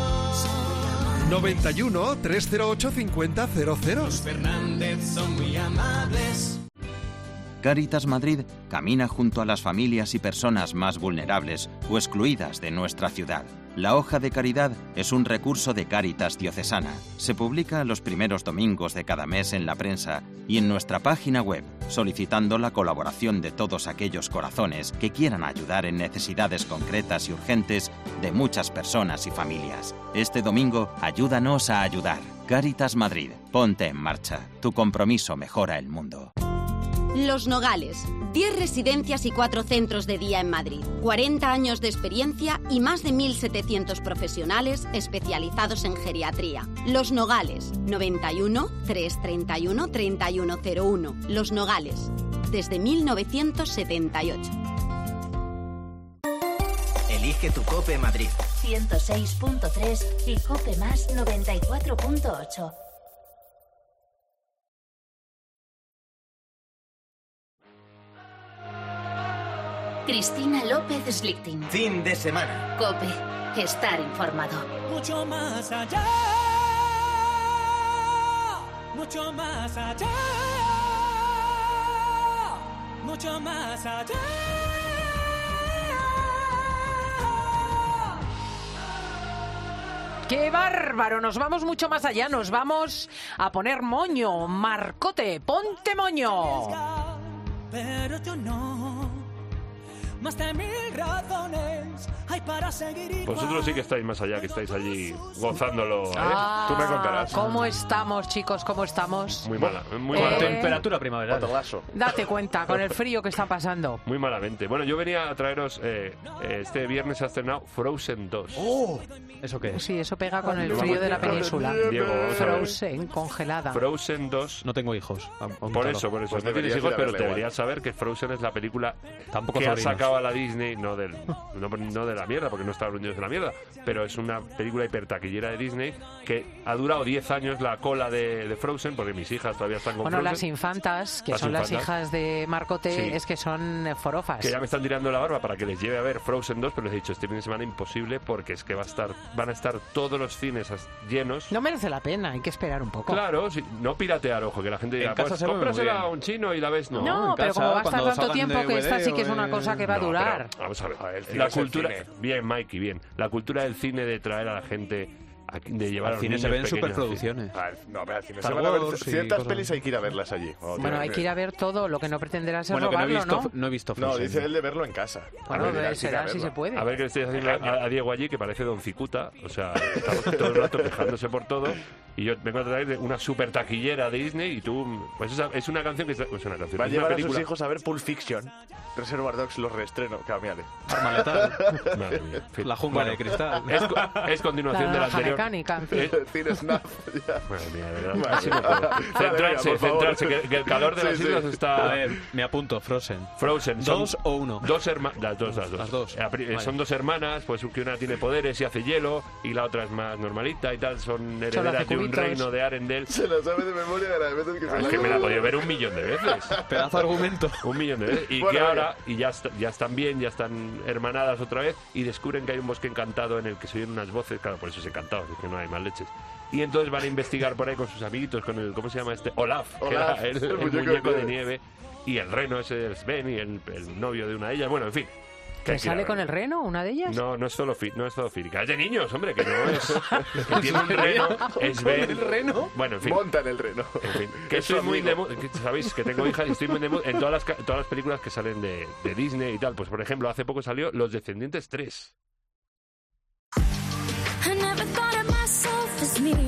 Speaker 18: 91 308 5000.
Speaker 17: Los Fernández son muy amables.
Speaker 19: Cáritas Madrid camina junto a las familias y personas más vulnerables o excluidas de nuestra ciudad. La hoja de caridad es un recurso de Cáritas Diocesana. Se publica los primeros domingos de cada mes en la prensa y en nuestra página web, solicitando la colaboración de todos aquellos corazones que quieran ayudar en necesidades concretas y urgentes de muchas personas y familias. Este domingo, ayúdanos a ayudar. Cáritas Madrid, ponte en marcha. Tu compromiso mejora el mundo.
Speaker 20: Los Nogales, 10 residencias y 4 centros de día en Madrid, 40 años de experiencia y más de 1.700 profesionales especializados en geriatría. Los Nogales, 91 331 3101. Los Nogales, desde 1978.
Speaker 10: Elige tu COPE Madrid.
Speaker 1: 106.3 y COPE Más 94.8. Cristina López Slichting.
Speaker 10: Fin de semana.
Speaker 1: COPE. Estar informado.
Speaker 17: Mucho más allá. Mucho más allá. Mucho más allá.
Speaker 3: ¡Qué bárbaro! Nos vamos mucho más allá, nos vamos a poner moño. Marcote, ponte moño.
Speaker 17: Pero yo no. Más de 1000 razones hay para seguir igual.
Speaker 9: Vosotros sí que estáis más allá, que estáis allí gozándolo, ¿eh?
Speaker 3: Ah,
Speaker 9: Tú me contarás.
Speaker 3: ¿Cómo estamos, chicos? ¿Cómo estamos?
Speaker 9: Muy mala, muy mala.
Speaker 21: Temperatura primaveral.
Speaker 3: Date cuenta, con el frío que está pasando.
Speaker 9: Muy malamente. Bueno, yo venía a traeros, este viernes se ha estrenado Frozen 2.
Speaker 21: ¡Oh! ¿Eso qué es?
Speaker 3: Sí, eso pega con el frío de la península.
Speaker 9: Diego, vamos a ver.
Speaker 3: Frozen, congelada.
Speaker 9: Frozen 2.
Speaker 21: No tengo hijos.
Speaker 9: Por eso.
Speaker 21: Pues
Speaker 9: no tienes hijos, pero deberías saber que Frozen es la película
Speaker 21: Tampoco
Speaker 9: que ha
Speaker 21: sobrinos.
Speaker 9: sacado a la Disney, no de la mierda, porque no está Los Niños de la Mierda, pero es una película hipertaquillera de Disney que ha durado 10 años la cola de Frozen, porque mis hijas todavía están con
Speaker 3: Bueno,
Speaker 9: Frozen.
Speaker 3: las infantas, que
Speaker 9: Las
Speaker 3: son las
Speaker 9: infantas.
Speaker 3: hijas de Marcote,
Speaker 9: Sí.
Speaker 3: es que son forofas.
Speaker 9: Que ya me están tirando la barba para que les lleve a ver Frozen 2, pero les he dicho, este fin de semana imposible, porque es que van a estar todos los cines llenos.
Speaker 3: No merece la pena, hay que esperar un poco.
Speaker 9: Claro, sí, no piratear, ojo, que la gente diga,
Speaker 21: En casa
Speaker 9: pues
Speaker 21: se ve muy
Speaker 9: cómprasela
Speaker 21: bien.
Speaker 9: a un chino y la ves, no.
Speaker 3: No, pero como va a estar tanto tiempo que esta sí que es una cosa que va a
Speaker 9: No,
Speaker 3: durar.
Speaker 9: pero, vamos a ver,
Speaker 21: el cine
Speaker 9: la
Speaker 21: es el
Speaker 9: cultura,
Speaker 21: cine.
Speaker 9: bien, Mikey, bien, la cultura del cine de traer a la gente, de llevar a
Speaker 21: Al
Speaker 9: los
Speaker 21: cine
Speaker 9: niños
Speaker 21: se ven
Speaker 9: pequeños.
Speaker 21: superproducciones.
Speaker 22: No, pero al cine
Speaker 21: Star
Speaker 22: se van a ver
Speaker 21: Wars y
Speaker 22: ciertas
Speaker 21: cosas.
Speaker 22: pelis, hay que ir a verlas allí.
Speaker 3: Bueno, hay que ir a ver todo, lo que no pretenderás es
Speaker 21: Bueno, que
Speaker 3: robarlo,
Speaker 21: no he visto
Speaker 22: No,
Speaker 21: Frozen.
Speaker 22: dice él de verlo en casa.
Speaker 3: Bueno,
Speaker 22: ir al cine
Speaker 3: será
Speaker 22: a
Speaker 3: si
Speaker 22: verlo.
Speaker 3: se puede.
Speaker 9: A ver qué le estoy haciendo a Diego allí, que parece Don Cicuta, o sea, estamos todo el rato quejándose por todo, y yo vengo a traer de una super taquillera de Disney, y tú, pues es una canción que es una canción,
Speaker 22: Va a
Speaker 9: es una
Speaker 22: llevar a
Speaker 9: película.
Speaker 22: sus hijos a ver Pulp Fiction. Reservoir Dogs los reestreno. Cambiale.
Speaker 21: Arma letal.
Speaker 9: Madre mía. En fin.
Speaker 21: La jungla
Speaker 9: Bueno,
Speaker 21: de cristal.
Speaker 9: Es continuación de la
Speaker 3: naranja
Speaker 9: anterior.
Speaker 3: mecánica.
Speaker 22: Cine Snap. Ya.
Speaker 9: Madre mía, de verdad.
Speaker 22: Vale.
Speaker 9: Así no puedo. Centrarse,
Speaker 22: por favor.
Speaker 9: centrarse, que el calor de las
Speaker 22: Sí,
Speaker 9: islas
Speaker 22: sí.
Speaker 9: está...
Speaker 21: A ver, me apunto, Frozen.
Speaker 9: Frozen. son
Speaker 21: ¿Dos o uno?
Speaker 9: Dos hermanas. Las dos.
Speaker 21: Las dos. Vale.
Speaker 9: Son dos hermanas, pues que una tiene poderes y hace hielo, y la otra es más normalita y tal. Son herederas de un
Speaker 3: cubitos.
Speaker 9: reino de Arendelle.
Speaker 22: Se la sabe de memoria de las veces que se
Speaker 9: Es
Speaker 22: la
Speaker 9: que me la he podido ver 1.000.000 de veces.
Speaker 21: Pedazo de argumento.
Speaker 9: 1.000.000 de veces. Y
Speaker 22: Bueno,
Speaker 9: que
Speaker 22: venga.
Speaker 9: ahora, y ya están bien, ya están hermanadas otra vez, y descubren que hay un bosque encantado en el que se oyen unas voces, claro, por eso es encantado, es que no hay más leches. Y entonces van a investigar por ahí con sus amiguitos, con el, ¿cómo se llama este? Olaf, que
Speaker 22: Olaf,
Speaker 9: era el muñeco de nieve, y el reno ese, el Sven, y el novio de una de ellas, bueno, en fin.
Speaker 3: ¿Que sale con el reno, una de ellas?
Speaker 9: No, no es zoofílica, es de niños, hombre, que no es... que tiene un reno, es Sven...
Speaker 21: ¿El reno?
Speaker 9: Bueno, en fin.
Speaker 22: Montan el reno.
Speaker 9: En fin, que estoy muy de mood, que sabéis que tengo hijas y estoy muy de mood en todas las películas que salen de Disney y tal. Pues por ejemplo, hace poco salió Los Descendientes 3.
Speaker 17: I never thought of myself as me.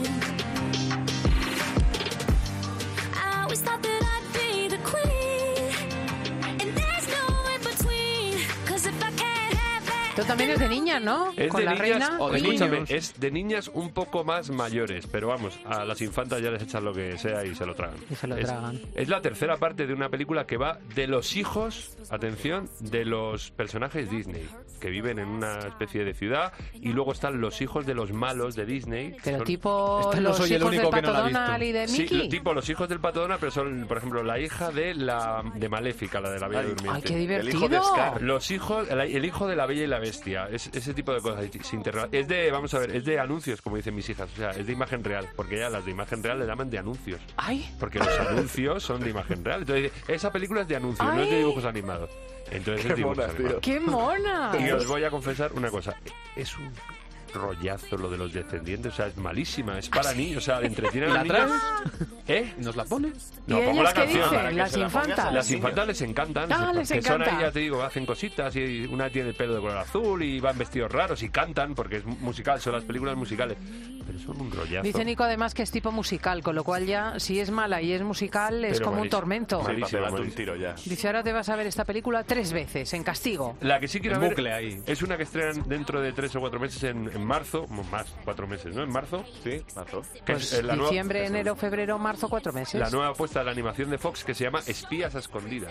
Speaker 17: I always thought that I'd be the queen. And there's no in between. 'Cause if I can't have that.
Speaker 3: Esto también es de niñas, ¿no?
Speaker 9: Es
Speaker 3: Con
Speaker 9: de
Speaker 3: la
Speaker 9: niñas,
Speaker 3: reina.
Speaker 21: o de
Speaker 9: escúchame,
Speaker 21: niños.
Speaker 9: es de niñas un poco más mayores, pero vamos, a las infantas ya les echan lo que sea y se lo tragan.
Speaker 3: Y se lo tragan.
Speaker 9: Es la tercera parte de una película que va de los hijos, atención, de los personajes Disney, que viven en una especie de ciudad, y luego están los hijos de los malos de Disney. que
Speaker 3: Pero
Speaker 9: son-
Speaker 3: tipo
Speaker 21: Esta no
Speaker 3: los
Speaker 21: soy el
Speaker 3: hijos del
Speaker 21: único que no
Speaker 3: Pato
Speaker 21: la ha visto.
Speaker 3: Donald y de
Speaker 9: Sí,
Speaker 3: Mickey.
Speaker 9: tipo los hijos del Pato Donald, pero son, por ejemplo, la hija de Maléfica, la de la Bella Durmiente.
Speaker 3: ¡Ay, qué
Speaker 22: El
Speaker 3: divertido!
Speaker 22: hijo de Scar.
Speaker 9: Los hijos, el hijo de la Bella y la Bestia, ese tipo de cosas. Es de, vamos a ver, es de anuncios, como dicen mis hijas, o sea, es de imagen real, porque ya las de imagen real le llaman de anuncios,
Speaker 3: ¡Ay!
Speaker 9: porque los anuncios son de imagen real. Entonces, esa película es de anuncios, no es de
Speaker 3: ¡Ay!
Speaker 9: dibujos animados. Entonces
Speaker 22: Qué
Speaker 9: es dibujos
Speaker 22: mona, tío.
Speaker 9: animados.
Speaker 3: ¡Qué mona!
Speaker 9: Y os voy a confesar una cosa, es un rollazo lo de Los Descendientes, o sea, es malísima, es para niños, o sea, le entretienen a
Speaker 21: ¿La
Speaker 9: los niños.
Speaker 21: traes? ¿Nos la pone?
Speaker 9: No,
Speaker 3: ¿Y
Speaker 9: pongo
Speaker 3: ellas
Speaker 9: la
Speaker 3: qué
Speaker 9: canción.
Speaker 22: Para
Speaker 3: dicen?
Speaker 22: que
Speaker 3: Las
Speaker 22: se la pongas
Speaker 3: infantas.
Speaker 22: a
Speaker 9: Las infantas les encantan.
Speaker 3: Ah, les
Speaker 9: que son
Speaker 3: encanta.
Speaker 9: ahí, ya te digo, hacen cositas y una tiene el pelo de color azul y van vestidos raros y cantan porque es musical, son las películas musicales. Pero son un rollazo.
Speaker 3: Dice Nico además que es tipo musical, con lo cual ya, si es mala y es musical, es
Speaker 9: Pero
Speaker 3: como un
Speaker 9: malísimo.
Speaker 3: tormento.
Speaker 22: Sí, para
Speaker 9: Malísimo,
Speaker 22: pegarte un
Speaker 9: malísimo.
Speaker 22: tiro ya.
Speaker 3: Dice, ahora te vas a ver esta película 3 veces, en castigo.
Speaker 9: La que sí quiero
Speaker 21: En
Speaker 9: ver
Speaker 21: bucle ahí.
Speaker 9: es una que estrenan dentro de 3 o 4 meses en marzo, más 4 meses, ¿no? En marzo.
Speaker 22: Sí, marzo.
Speaker 9: Que
Speaker 3: Pues
Speaker 9: es la nueva,
Speaker 3: diciembre, enero, febrero, marzo, 4 meses.
Speaker 9: la nueva apuesta de la animación de Fox que se llama Espías a Escondidas.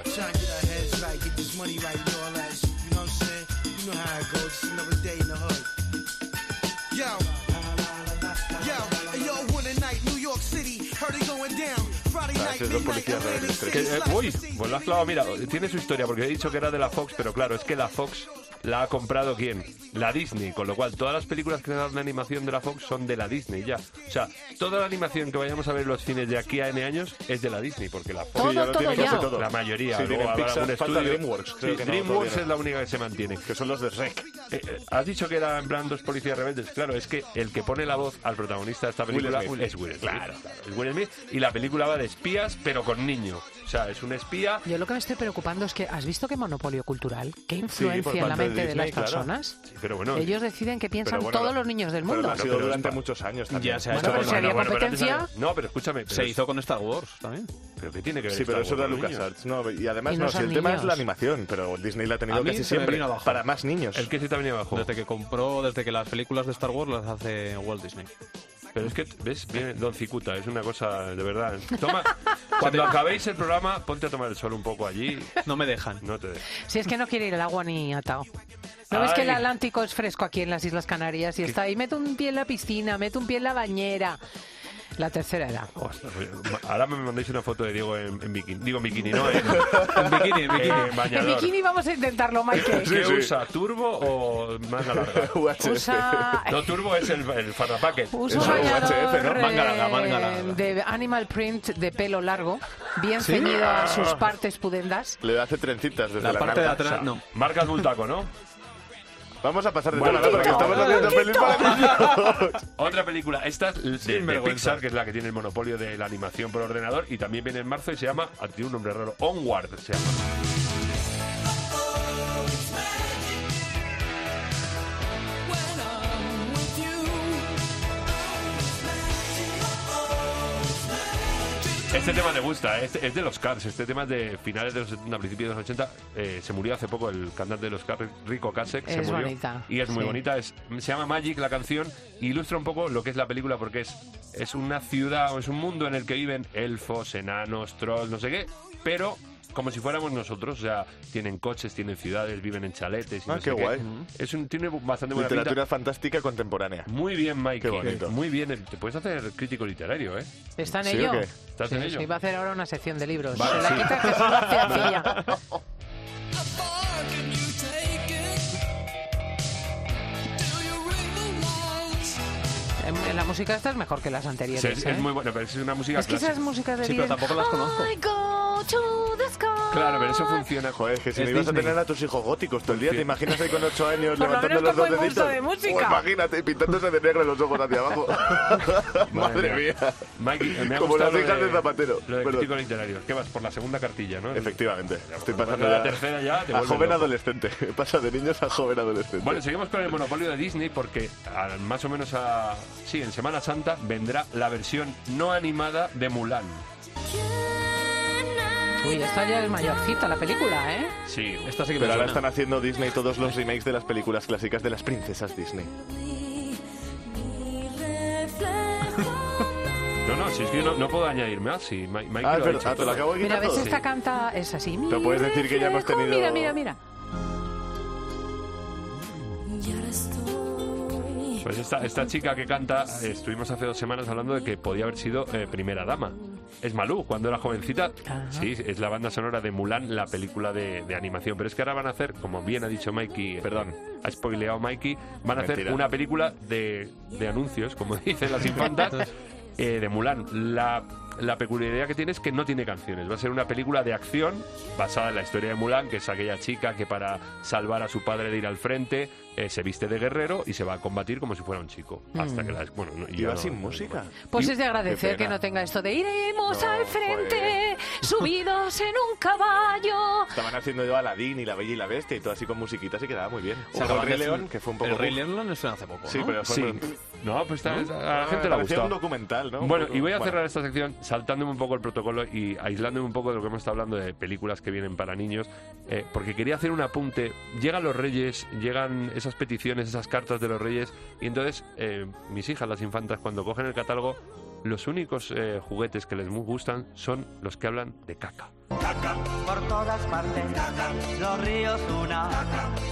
Speaker 22: Esos dos policías rebeldes.
Speaker 9: Uy, pues lo has clavado, mira, tiene su historia porque he dicho que era de la Fox, pero claro, es que la Fox la ha comprado ¿quién? La Disney, con lo cual todas las películas que se dan de animación de la Fox son de la Disney ya. O sea, toda la animación que vayamos a ver en los cines de aquí a N años es de la Disney, porque la Fox
Speaker 3: todo.
Speaker 9: La mayoría.
Speaker 22: Sí,
Speaker 9: luego habrá
Speaker 22: Pixar,
Speaker 9: algún
Speaker 22: falta
Speaker 9: estudio.
Speaker 22: DreamWorks,
Speaker 9: Sí,
Speaker 22: creo que no,
Speaker 9: DreamWorks
Speaker 22: todavía
Speaker 9: es la única que se mantiene.
Speaker 22: Que son los de Rec.
Speaker 9: Has dicho que era en plan dos policías rebeldes. Claro, es que el que pone la voz al protagonista de esta película es Will Smith. Claro, es Will Smith. Y la película va de espías, pero con niños. O sea, es un espía.
Speaker 3: Yo lo que me estoy preocupando es que, ¿has visto qué monopolio cultural? ¿Qué influencia en la mente de las personas?
Speaker 9: Sí, pero bueno,
Speaker 3: ellos deciden qué piensan todos los niños del mundo.
Speaker 22: Pero ha sido durante muchos años también.
Speaker 3: Ya se ha hecho. Pero si había competencia...
Speaker 9: No, pero escúchame.
Speaker 21: Se hizo con Star Wars también.
Speaker 9: ¿Pero qué tiene que ver?
Speaker 22: Sí, pero eso era LucasArts. No, y además,
Speaker 3: no
Speaker 22: si el tema es la animación, pero Disney la ha tenido casi siempre para más niños.
Speaker 9: ¿El que se te ha venido abajo?
Speaker 21: Desde que las películas de Star Wars las hace Walt Disney.
Speaker 9: Pero es que, ¿ves? Viene Don Cicuta, es una cosa de verdad. Toma, cuando acabéis el programa, ponte a tomar el sol un poco allí.
Speaker 21: No me dejan.
Speaker 9: No te dejan.
Speaker 3: Si es que no quiere ir al agua ni atado. ¿No ves que el Atlántico es fresco aquí en las Islas Canarias? Y está ahí, mete un pie en la piscina, mete un pie en la bañera. La tercera edad.
Speaker 9: Ahora me mandáis una foto de Diego en bikini. Digo en bikini, ¿no? En
Speaker 21: bikini.
Speaker 3: En bikini vamos a intentarlo, Michael.
Speaker 9: ¿Qué usa? ¿Turbo o manga larga?
Speaker 3: Usa...
Speaker 9: No, turbo es el farrapacket.
Speaker 3: Usa un bañador
Speaker 21: ¿no? Manga larga.
Speaker 3: De animal print de pelo largo, bien ceñido a sus partes pudendas.
Speaker 22: Le hace trencitas desde la
Speaker 21: parte de
Speaker 22: nalga.
Speaker 21: atrás, no.
Speaker 9: Marcas Bultaco, ¿no?
Speaker 22: Vamos a pasar de tema, ¿no? Porque estamos haciendo pelis para niños.
Speaker 9: Otra película, esta es de Pixar, que es la que tiene el monopolio de la animación por ordenador, y también viene en marzo y se llama, tiene un nombre raro, Onward se llama. Este tema te gusta, es de los Cars, este tema es de finales de los 70, principios de los 80, se murió hace poco el cantante de los Cars, Rico Ocasek, se murió.
Speaker 3: Bonita.
Speaker 9: Y es muy bonita, se llama Magic la canción, y ilustra un poco lo que es la película, porque es una ciudad, o es un mundo en el que viven elfos, enanos, trolls, no sé qué, pero como si fuéramos nosotros, o sea, tienen coches, tienen ciudades, viven en chaletes y no sé
Speaker 22: qué guay.
Speaker 9: Tiene bastante buena
Speaker 22: literatura
Speaker 9: pinta.
Speaker 22: fantástica contemporánea.
Speaker 9: Muy bien, Mike.
Speaker 22: Qué bonito.
Speaker 9: Muy bien, te puedes hacer crítico literario, ¿eh?
Speaker 3: ¿Está en ello?
Speaker 9: ¿Estás en ello?
Speaker 3: Sí, va a hacer ahora una sección de libros.
Speaker 9: Vale,
Speaker 3: Se la quita que se lo hace a Filla. La música esta es mejor que las anteriores.
Speaker 9: Es muy buena, pero es una música
Speaker 3: Es que
Speaker 9: clásica.
Speaker 3: esas músicas de
Speaker 21: Sí, pero tampoco las conozco.
Speaker 3: I go to the sky.
Speaker 9: Claro, pero eso funciona.
Speaker 22: Joder, que si
Speaker 21: Es
Speaker 22: no ibas
Speaker 21: Disney.
Speaker 22: a tener a tus hijos góticos todo el día, ¿te imaginas ahí con 8 años
Speaker 3: Por lo
Speaker 22: levantando
Speaker 3: menos
Speaker 22: los dos
Speaker 3: como
Speaker 22: deditos?
Speaker 3: impulso de música.
Speaker 22: Pues imagínate, pintándose de negro los ojos hacia abajo. Madre mía.
Speaker 9: Mikey, me ha
Speaker 22: Como
Speaker 9: gustado
Speaker 22: las hijas de Zapatero.
Speaker 9: Lo de
Speaker 22: Perdón.
Speaker 9: crítico literario. ¿Qué vas? Por la segunda cartilla, ¿no?
Speaker 22: Efectivamente. Estoy pasando
Speaker 9: la
Speaker 22: ya
Speaker 9: tercera ya te
Speaker 22: a
Speaker 9: vuelves
Speaker 22: joven
Speaker 9: loco.
Speaker 22: adolescente. Pasa de niños a joven adolescente.
Speaker 9: Bueno, seguimos con el monopolio de Disney porque más o menos en Semana Santa vendrá la versión no animada de Mulan.
Speaker 3: Uy, esta ya es mayorcita la película, ¿eh?
Speaker 9: Sí.
Speaker 21: Esta sí que me
Speaker 22: Pero ahora
Speaker 21: suena.
Speaker 22: están haciendo Disney todos los remakes de las películas clásicas de las princesas Disney.
Speaker 9: No, si es que no puedo añadir más. Sí, Mikey lo ha
Speaker 22: pero
Speaker 9: dicho
Speaker 22: te
Speaker 9: todo.
Speaker 22: lo acabo de
Speaker 3: Mira,
Speaker 22: quitar
Speaker 3: ¿ves?
Speaker 22: todo.
Speaker 3: Esta canta es así.
Speaker 22: Pero puedes decir que ya hemos tenido...
Speaker 3: Mira.
Speaker 9: Pues esta chica que canta, estuvimos hace 2 semanas hablando de que podía haber sido primera dama. Es Malú, cuando era jovencita.
Speaker 3: Ajá.
Speaker 9: Sí, es la banda sonora de Mulan, la película de animación. Pero es que ahora van a hacer, como bien ha dicho Mikey, perdón, ha spoileado Mikey, van a hacer
Speaker 22: Mentira.
Speaker 9: una película de anuncios, como dicen las infantas, de Mulan. La peculiaridad que tiene es que no tiene canciones. Va a ser una película de acción basada en la historia de Mulan, que es aquella chica que para salvar a su padre de ir al frente se viste de guerrero y se va a combatir como si fuera un chico. Hasta que
Speaker 22: ¿Y va sin música?
Speaker 3: Pues es de agradecer que no tenga esto de iremos al frente, subidos en un caballo.
Speaker 22: Estaban haciendo yo Aladín y La Bella y la Bestia y todo así con musiquitas y quedaba muy bien.
Speaker 21: Se
Speaker 22: O
Speaker 21: acaba
Speaker 22: el
Speaker 21: de
Speaker 22: Rey
Speaker 21: hacer-
Speaker 22: León, que fue un poco...
Speaker 21: El Rey León no fue hace poco,
Speaker 22: Sí,
Speaker 21: ¿no?
Speaker 22: pero fue...
Speaker 9: Sí. No, pues a la gente le ha
Speaker 22: Parecía
Speaker 9: gustado.
Speaker 22: un documental, ¿no?
Speaker 9: Bueno, y voy a
Speaker 22: Bueno.
Speaker 9: cerrar esta sección saltándome un poco el protocolo y aislándome un poco de lo que hemos estado hablando de películas que vienen para niños, porque quería hacer un apunte. Llegan los Reyes, llegan esas peticiones, esas cartas de los Reyes, y entonces mis hijas, las infantas, cuando cogen el catálogo, los únicos juguetes que les gustan son los que hablan de caca.
Speaker 4: Caca por todas partes, caca, los ríos una, caca,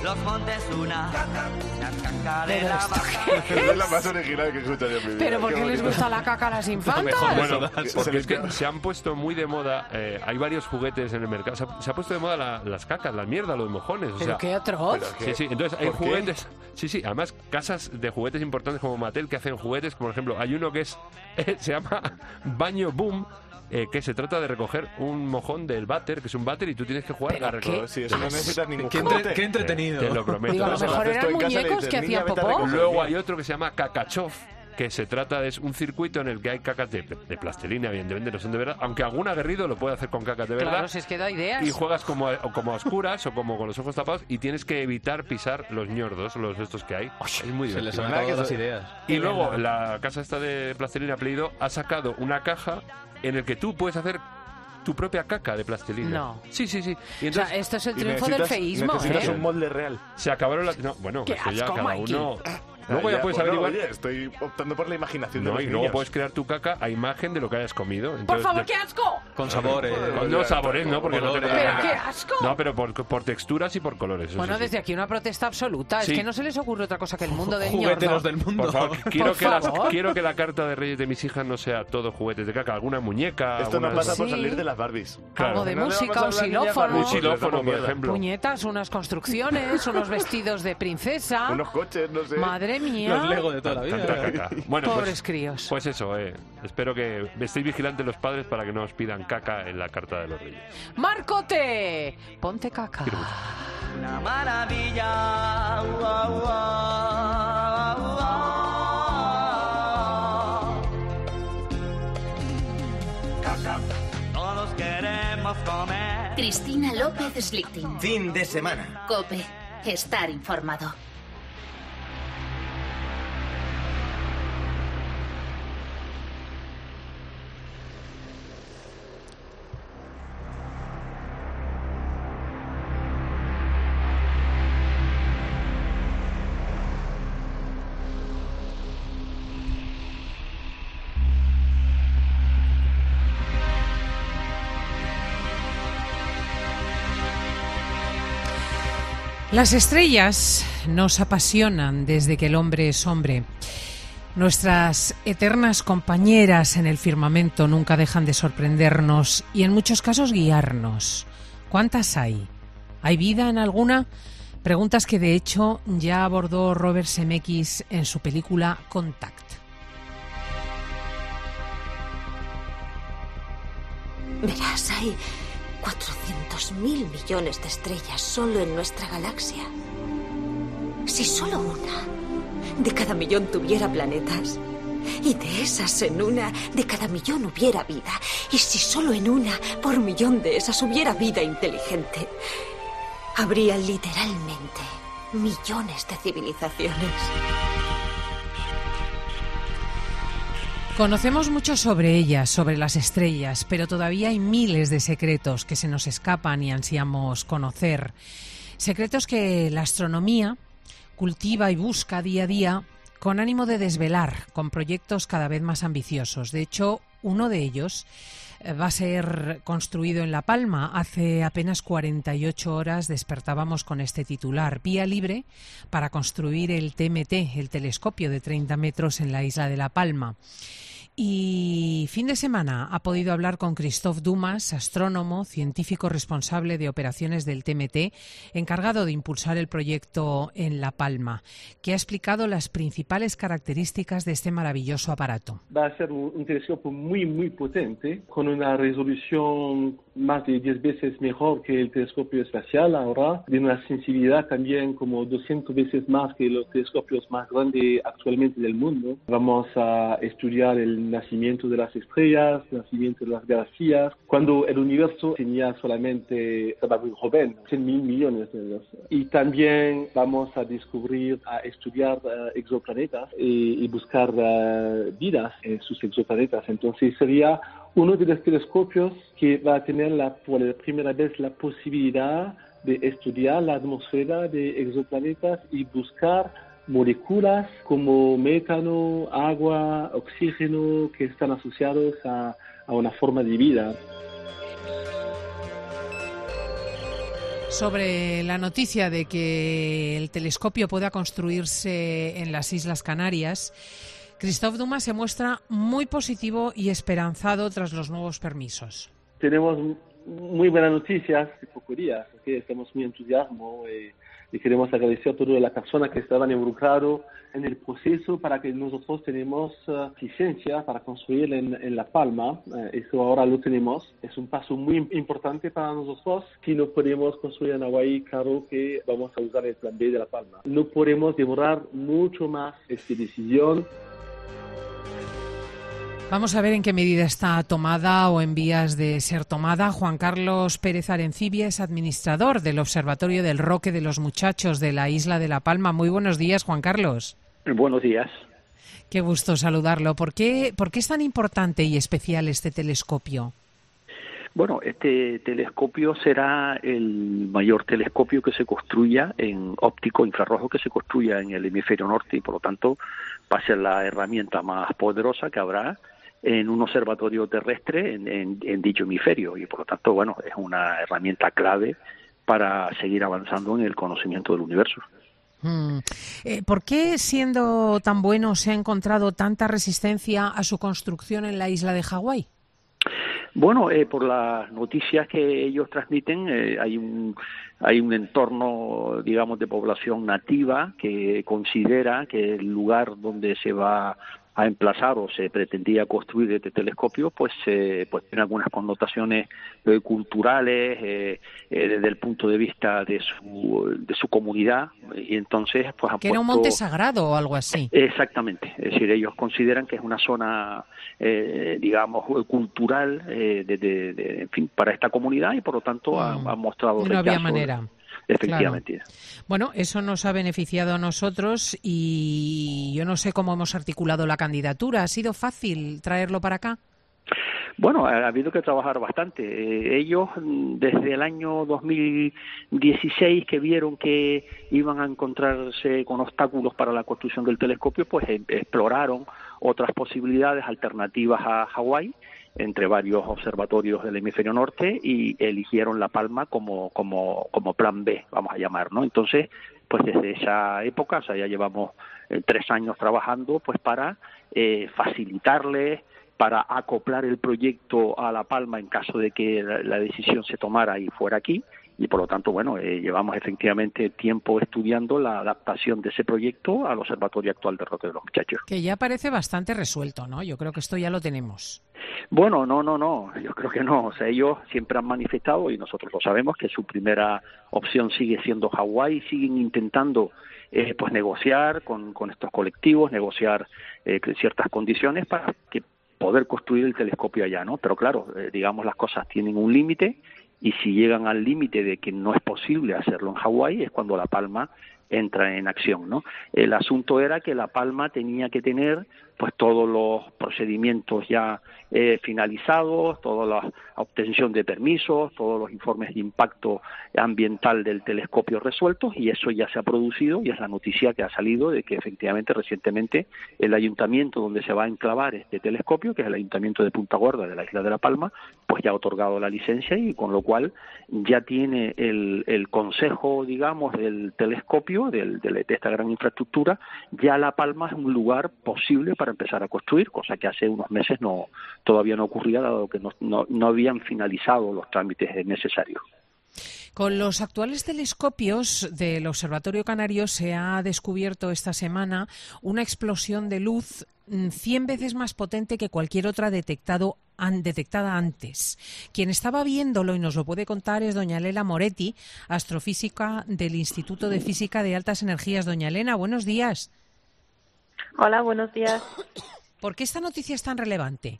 Speaker 4: los montes una caca de
Speaker 3: Pero
Speaker 4: la
Speaker 3: esto
Speaker 4: vaca.
Speaker 22: Es la más original que he escuchado yo en mi vida.
Speaker 3: ¿Pero por qué
Speaker 22: Qué
Speaker 3: les
Speaker 22: bonito.
Speaker 3: gusta la caca a las infantas?
Speaker 9: Bueno, porque es que se han puesto muy de moda, hay varios juguetes en el mercado, se ha puesto de moda las cacas, la mierda, los mojones. O
Speaker 3: ¿Pero
Speaker 9: sea,
Speaker 3: qué atroz?
Speaker 9: Sí, sí, entonces hay
Speaker 22: ¿Por qué?
Speaker 9: juguetes, sí, además casas de juguetes importantes como Mattel que hacen juguetes, por ejemplo, hay uno que es se llama Baño Boom, que se trata de recoger un mojón del váter, que es un váter, y tú tienes que jugar a recoger.
Speaker 22: Sí, eso no necesitas ningún
Speaker 21: Qué
Speaker 22: juguete.
Speaker 21: entretenido.
Speaker 9: Te lo prometo.
Speaker 3: Digo, a lo mejor eran muñecos que hacían popó.
Speaker 9: Luego hay otro que se llama Kakachov, que se trata de un circuito en el que hay cacas de plastilina, evidentemente no son de verdad, aunque algún aguerrido lo puede hacer con cacas de verdad.
Speaker 3: Claro, si es que da ideas.
Speaker 9: Y juegas como a oscuras o como con los ojos tapados y tienes que evitar pisar los ñordos, los estos que hay. Es muy
Speaker 21: Se les
Speaker 9: divertido.
Speaker 21: han acabado las ideas.
Speaker 9: Y luego la casa esta de plastilina Play-Doh ha sacado una caja en el que tú puedes hacer tu propia caca de plastilina.
Speaker 3: No.
Speaker 9: Sí. Y
Speaker 3: O sea,
Speaker 9: entonces,
Speaker 3: esto es el triunfo del feísmo,
Speaker 22: Necesitas
Speaker 3: ¿eh?
Speaker 22: un molde real.
Speaker 9: se acabaron las... No, bueno,
Speaker 3: Qué
Speaker 9: eso ya
Speaker 3: asco,
Speaker 9: cada
Speaker 3: Mikey.
Speaker 9: uno... Luego ya puedes
Speaker 22: pues
Speaker 9: averiguar...
Speaker 22: oye, estoy optando por la imaginación de
Speaker 9: No,
Speaker 22: los
Speaker 9: y luego
Speaker 22: niños.
Speaker 9: puedes crear tu caca a imagen de lo que hayas comido.
Speaker 3: ¡Por
Speaker 9: Entonces,
Speaker 3: favor, qué asco!
Speaker 21: Con sabores.
Speaker 9: No sabores, no, porque no te
Speaker 21: Colores.
Speaker 3: ¡Pero qué asco!
Speaker 9: No, pero por texturas y por colores. eso
Speaker 3: Bueno,
Speaker 9: sí.
Speaker 3: desde aquí una protesta absoluta.
Speaker 9: Sí.
Speaker 3: Es que no se les ocurre otra cosa que el mundo del
Speaker 21: Jugueteros
Speaker 3: ñordo.
Speaker 21: del mundo.
Speaker 9: Por favor, quiero,
Speaker 3: Por
Speaker 9: que
Speaker 3: favor.
Speaker 9: quiero que la carta de Reyes de mis hijas no sea todo juguetes de caca, alguna muñeca.
Speaker 22: Esto no
Speaker 9: alguna-
Speaker 22: pasa por
Speaker 3: Sí.
Speaker 22: salir de las Barbies.
Speaker 9: Claro.
Speaker 3: de
Speaker 22: No le
Speaker 3: música,
Speaker 22: vamos a
Speaker 3: un
Speaker 22: hablar ni a
Speaker 3: xilófono.
Speaker 22: Barbie,
Speaker 9: Un xilófono,
Speaker 22: les da
Speaker 9: por
Speaker 22: miedo.
Speaker 9: ejemplo.
Speaker 3: Puñetas, unas construcciones, unos vestidos de princesa.
Speaker 22: Unos coches, no sé.
Speaker 3: Madre mía.
Speaker 21: Los Lego de toda la vida.
Speaker 9: Tanta caca. Bueno,
Speaker 3: Pobres críos.
Speaker 9: Pues eso, espero que estéis vigilantes los padres para que no os pidan caca en la carta de los Reyes.
Speaker 3: ¡Marcote! Ponte caca.
Speaker 9: Quiero mucho.
Speaker 4: Una maravilla. Ua, ua, ua. Caca. Todos queremos comer.
Speaker 1: Cristina López Slichting.
Speaker 10: Fin de semana.
Speaker 1: COPE. Estar informado.
Speaker 3: Las estrellas nos apasionan desde que el hombre es hombre. Nuestras eternas compañeras en el firmamento nunca dejan de sorprendernos y en muchos casos guiarnos. ¿Cuántas hay? ¿Hay vida en alguna? Preguntas que de hecho ya abordó Robert Zemeckis en su película Contact.
Speaker 5: Verás, hay 400.000 millones de estrellas solo en nuestra galaxia. Si solo una de cada millón tuviera planetas, y de esas en una de cada millón hubiera vida, y si solo en una por millón de esas hubiera vida inteligente, habría literalmente millones de civilizaciones.
Speaker 3: Conocemos mucho sobre ellas, sobre las estrellas, pero todavía hay miles de secretos que se nos escapan y ansiamos conocer. Secretos que la astronomía cultiva y busca día a día con ánimo de desvelar, con proyectos cada vez más ambiciosos. De hecho, uno de ellos va a ser construido en La Palma. Hace apenas 48 horas despertábamos con este titular: vía libre para construir el TMT, el telescopio de 30 metros en la isla de La Palma. Y fin de semana ha podido hablar con Christophe Dumas, astrónomo, científico responsable de operaciones del TMT, encargado de impulsar el proyecto en La Palma, que ha explicado las principales características de este maravilloso aparato.
Speaker 23: Va a ser un telescopio muy potente, con una resolución más de 10 veces mejor que el telescopio espacial ahora, de una sensibilidad también como 200 veces más que los telescopios más grandes actualmente del mundo. Vamos a estudiar el nacimiento de las estrellas, el nacimiento de las galaxias, cuando el universo tenía solamente, estaba muy joven, 100.000 millones de años. Y también vamos a descubrir, a estudiar exoplanetas y buscar vidas en sus exoplanetas. Entonces sería uno de los telescopios que va a tener por la primera vez la posibilidad de estudiar la atmósfera de exoplanetas y buscar moléculas como metano, agua, oxígeno que están asociados a una forma de vida.
Speaker 3: Sobre la noticia de que el telescopio pueda construirse en las Islas Canarias, Christophe Dumas se muestra muy positivo y esperanzado tras los nuevos permisos.
Speaker 23: Tenemos muy buenas noticias, pocos días, que estamos muy entusiasmados y queremos agradecer a todas las personas que estaban involucradas en el proceso para que nosotros tenemos licencia para construir en La Palma. Eso ahora lo tenemos. Es un paso muy importante para nosotros. Si no podemos construir en Hawái, claro que vamos a usar el plan B de La Palma. No podemos demorar mucho más esta decisión.
Speaker 3: Vamos a ver en qué medida está tomada o en vías de ser tomada. Juan Carlos Pérez Arencibia es administrador del Observatorio del Roque de los Muchachos de la isla de La Palma. Muy buenos días, Juan Carlos.
Speaker 2: Buenos días.
Speaker 3: Qué gusto saludarlo. ¿Por qué es tan importante y especial este telescopio?
Speaker 2: Bueno, este telescopio será el mayor telescopio que se construya en óptico infrarrojo que se construya en el hemisferio norte y por lo tanto va a ser la herramienta más poderosa que habrá en un observatorio terrestre en dicho hemisferio y por lo tanto, bueno, es una herramienta clave para seguir avanzando en el conocimiento del universo.
Speaker 3: ¿Por qué, siendo tan bueno, se ha encontrado tanta resistencia a su construcción en la isla de Hawái?
Speaker 2: Bueno, por las noticias que ellos transmiten, hay un entorno, digamos, de población nativa que considera que el lugar donde se va a emplazar o se pretendía construir este telescopio, pues tiene algunas connotaciones culturales desde el punto de vista de su comunidad y entonces pues
Speaker 3: que era un monte sagrado o algo así.
Speaker 2: Exactamente, es decir, ellos consideran que es una zona digamos cultural en fin, para esta comunidad y por lo tanto han mostrado
Speaker 3: no
Speaker 2: rechazo.
Speaker 3: Había manera.
Speaker 2: Efectivamente.
Speaker 3: Claro. Bueno, eso nos ha beneficiado a nosotros y yo no sé cómo hemos articulado la candidatura. ¿Ha sido fácil traerlo para acá?
Speaker 2: Bueno, ha habido que trabajar bastante. Ellos, desde el año 2016, que vieron que iban a encontrarse con obstáculos para la construcción del telescopio, pues exploraron otras posibilidades alternativas a Hawái, entre varios observatorios del hemisferio norte y eligieron La Palma como plan B, vamos a llamar, ¿no? Entonces, pues desde esa época, o sea, ya llevamos 3 años trabajando, pues para facilitarles, para acoplar el proyecto a La Palma en caso de que la decisión se tomara y fuera aquí. Y por lo tanto, bueno, llevamos efectivamente tiempo estudiando la adaptación de ese proyecto al observatorio actual de Roque de los Muchachos.
Speaker 3: Que ya parece bastante resuelto, ¿no? Yo creo que esto ya lo tenemos.
Speaker 2: Bueno, no, yo creo que no. O sea, ellos siempre han manifestado, y nosotros lo sabemos, que su primera opción sigue siendo Hawái, siguen intentando pues negociar con estos colectivos, negociar ciertas condiciones para que poder construir el telescopio allá, ¿no? Pero claro, digamos, las cosas tienen un límite. Y si llegan al límite de que no es posible hacerlo en Hawái, es cuando La Palma entra en acción, ¿no? El asunto era que La Palma tenía que tener pues todos los procedimientos ya finalizados, toda la obtención de permisos, todos los informes de impacto ambiental del telescopio resueltos y eso ya se ha producido y es la noticia que ha salido de que efectivamente recientemente el ayuntamiento donde se va a enclavar este telescopio, que es el ayuntamiento de Punta Gorda de la isla de La Palma, pues ya ha otorgado la licencia y con lo cual ya tiene el consejo, digamos, del telescopio, de esta gran infraestructura, ya La Palma es un lugar posible para empezar a construir, cosa que hace unos meses todavía no ocurría, dado que no habían finalizado los trámites necesarios.
Speaker 3: Con los actuales telescopios del Observatorio Canario se ha descubierto esta semana una explosión de luz 100 veces más potente que cualquier otra detectada antes. Quien estaba viéndolo y nos lo puede contar es doña Lela Moretti, astrofísica del Instituto de Física de Altas Energías. Doña Elena, buenos días.
Speaker 6: Hola, buenos días.
Speaker 3: ¿Por qué esta noticia es tan relevante?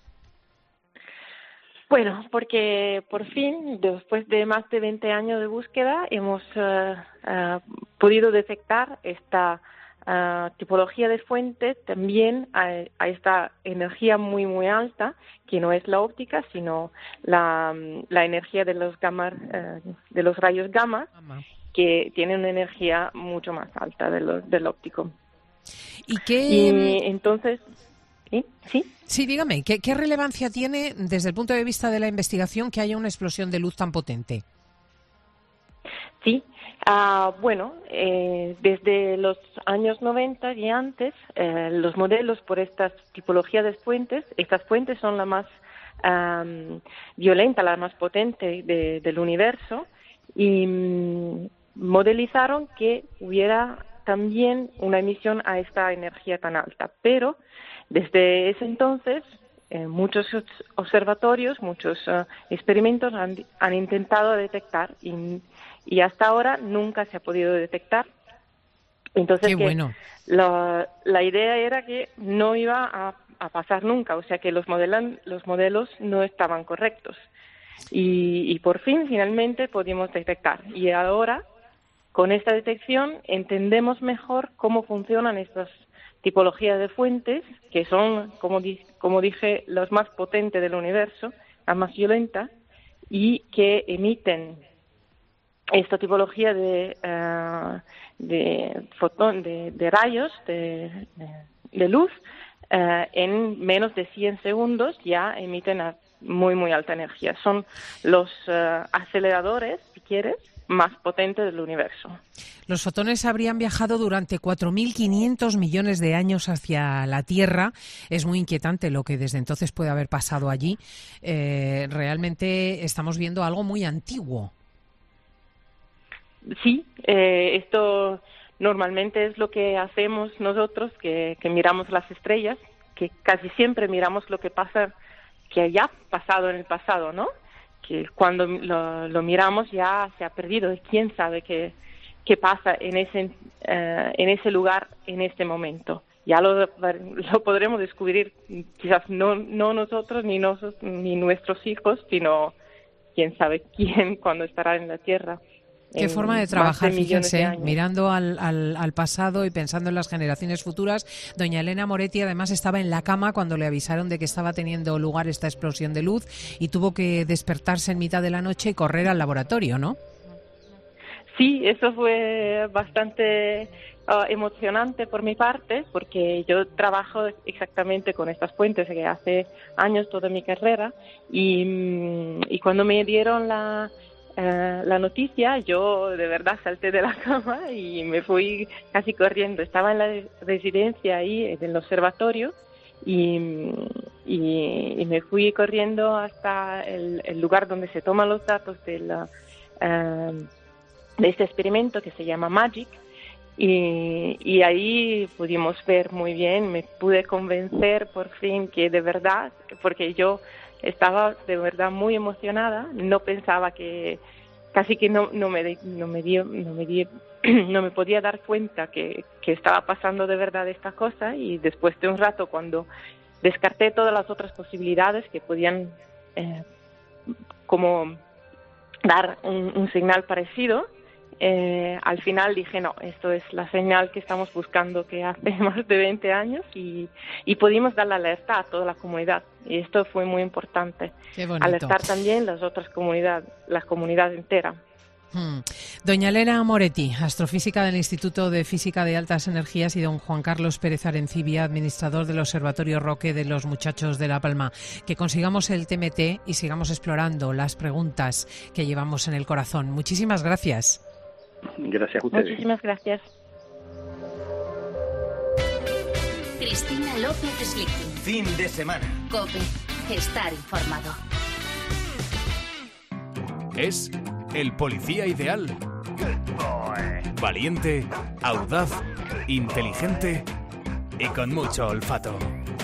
Speaker 6: Bueno, porque por fin, después de más de 20 años de búsqueda, hemos podido detectar esta tipología de fuentes también a esta energía muy, muy alta, que no es la óptica, sino la energía de los de los rayos gamma, que tiene una energía mucho más alta del óptico. Y entonces, ¿sí?
Speaker 3: Sí, dígame, ¿qué relevancia tiene desde el punto de vista de la investigación que haya una explosión de luz tan potente?
Speaker 6: Sí, bueno, desde los años 90 y antes, los modelos por estas tipologías de fuentes, estas fuentes son la más violenta, la más potente del universo, y modelizaron que hubiera también una emisión a esta energía tan alta. Pero desde ese entonces, muchos observatorios, muchos experimentos han intentado detectar y hasta ahora nunca se ha podido detectar. Entonces,
Speaker 3: Qué bueno.
Speaker 6: La idea era que no iba a pasar nunca, o sea que los modelos no estaban correctos. Y por fin, finalmente, pudimos detectar. Y ahora, con esta detección, entendemos mejor cómo funcionan estas tipologías de fuentes, que son, como dije, las más potentes del universo, las más violentas, y que emiten esta tipología de rayos de luz en menos de 100 segundos ya emiten a muy, muy alta energía. Son los aceleradores, si quieres, más potentes del universo.
Speaker 3: Los fotones habrían viajado durante 4.500 millones de años hacia la Tierra. Es muy inquietante lo que desde entonces puede haber pasado allí. Realmente estamos viendo algo muy antiguo.
Speaker 6: Sí, esto normalmente es lo que hacemos nosotros, que miramos las estrellas, que casi siempre miramos lo que pasa, que haya pasado en el pasado, ¿no? Que cuando lo miramos ya se ha perdido y quién sabe qué pasa en ese lugar en este momento. Ya lo podremos descubrir, quizás no nosotros ni nuestros hijos, sino quién sabe quién cuando estará en la Tierra.
Speaker 3: Qué forma de trabajar, fíjense, mirando al pasado y pensando en las generaciones futuras. Doña Elena Moretti además estaba en la cama cuando le avisaron de que estaba teniendo lugar esta explosión de luz y tuvo que despertarse en mitad de la noche y correr al laboratorio, ¿no?
Speaker 6: Sí, eso fue bastante emocionante por mi parte, porque yo trabajo exactamente con estas fuentes que hace años toda mi carrera y cuando me dieron la noticia, yo de verdad salté de la cama y me fui casi corriendo. Estaba en la residencia ahí, en el observatorio, y me fui corriendo hasta el lugar donde se toman los datos de este experimento que se llama MAGIC, y ahí pudimos ver muy bien, me pude convencer por fin que de verdad, porque yo estaba de verdad muy emocionada, no pensaba que casi que no me podía dar cuenta que estaba pasando de verdad esta cosa, y después de un rato, cuando descarté todas las otras posibilidades que podían como dar un señal parecido, al final dije, no, esto es la señal que estamos buscando que hace más de 20 años y pudimos dar la alerta a toda la comunidad. Y esto fue muy importante.
Speaker 3: Qué bonito.
Speaker 6: Alertar también las otras comunidades, la comunidad entera.
Speaker 3: Doña Elena Moretti, astrofísica del Instituto de Física de Altas Energías, y don Juan Carlos Pérez Arencibia, administrador del Observatorio Roque de los Muchachos de La Palma. Que consigamos el TMT y sigamos explorando las preguntas que llevamos en el corazón. Muchísimas gracias.
Speaker 2: Gracias a ustedes.
Speaker 6: Muchísimas gracias.
Speaker 1: Cristina López Slichting.
Speaker 10: Fin de semana.
Speaker 1: COPE. Estar informado.
Speaker 7: Es el policía ideal. Valiente, audaz, inteligente y con mucho olfato.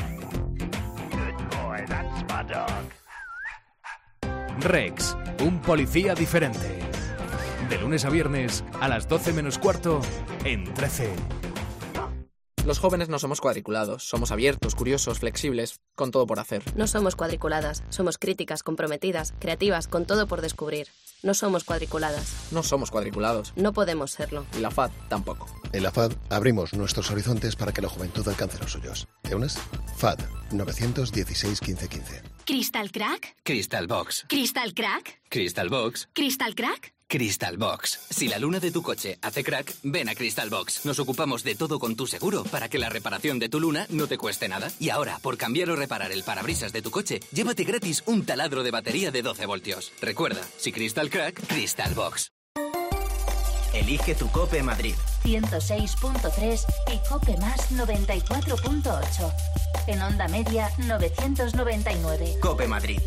Speaker 7: Rex, un policía diferente. De lunes a viernes a las 12 menos cuarto en 13.
Speaker 11: Los jóvenes no somos cuadriculados, somos abiertos, curiosos, flexibles, con todo por hacer.
Speaker 12: No somos cuadriculadas, somos críticas, comprometidas, creativas, con todo por descubrir. No somos cuadriculadas.
Speaker 11: No somos cuadriculados.
Speaker 12: No podemos serlo.
Speaker 11: Y la FAD tampoco.
Speaker 24: En la FAD abrimos nuestros horizontes para que la juventud alcance los suyos. ¿Te unes? FAD 916 1515.
Speaker 1: ¿Crystal Crack?
Speaker 13: Crystal Box.
Speaker 1: ¿Crystal Crack?
Speaker 13: Crystal Box.
Speaker 1: ¿Crystal Crack?
Speaker 13: Crystal Box. Si la luna de tu coche hace crack, ven a Crystal Box. Nos ocupamos de todo con tu seguro para que la reparación de tu luna no te cueste nada. Y ahora, por cambiar o reparar el parabrisas de tu coche, llévate gratis un taladro de batería de 12 voltios. Recuerda, si Crystal Crack, Crystal Box.
Speaker 10: Elige tu COPE Madrid.
Speaker 1: 106.3 y Cope Más 94.8. En onda media 999.
Speaker 10: COPE Madrid.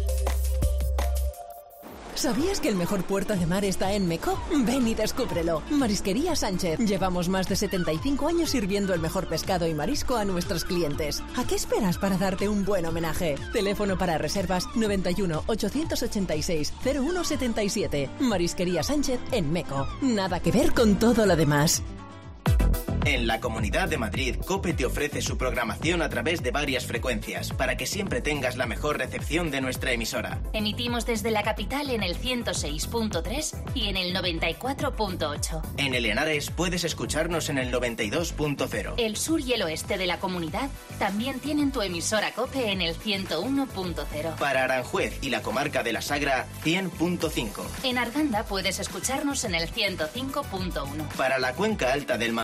Speaker 8: ¿Sabías que el mejor puerto de mar está en Meco? Ven y descúbrelo. Marisquería Sánchez. Llevamos más de 75 años sirviendo el mejor pescado y marisco a nuestros clientes. ¿A qué esperas para darte un buen homenaje? Teléfono para reservas 91 886 0177. Marisquería Sánchez en Meco. Nada que ver con todo lo demás.
Speaker 10: En la Comunidad de Madrid, COPE te ofrece su programación a través de varias frecuencias para que siempre tengas la mejor recepción de nuestra emisora.
Speaker 1: Emitimos desde la capital en el 106.3 y en el 94.8.
Speaker 10: En el Henares puedes escucharnos en el 92.0.
Speaker 1: El sur y el oeste de la comunidad también tienen tu emisora COPE en el 101.0.
Speaker 10: Para Aranjuez y la comarca de la Sagra, 100.5.
Speaker 1: En Arganda puedes escucharnos en el 105.1.
Speaker 10: Para la cuenca alta del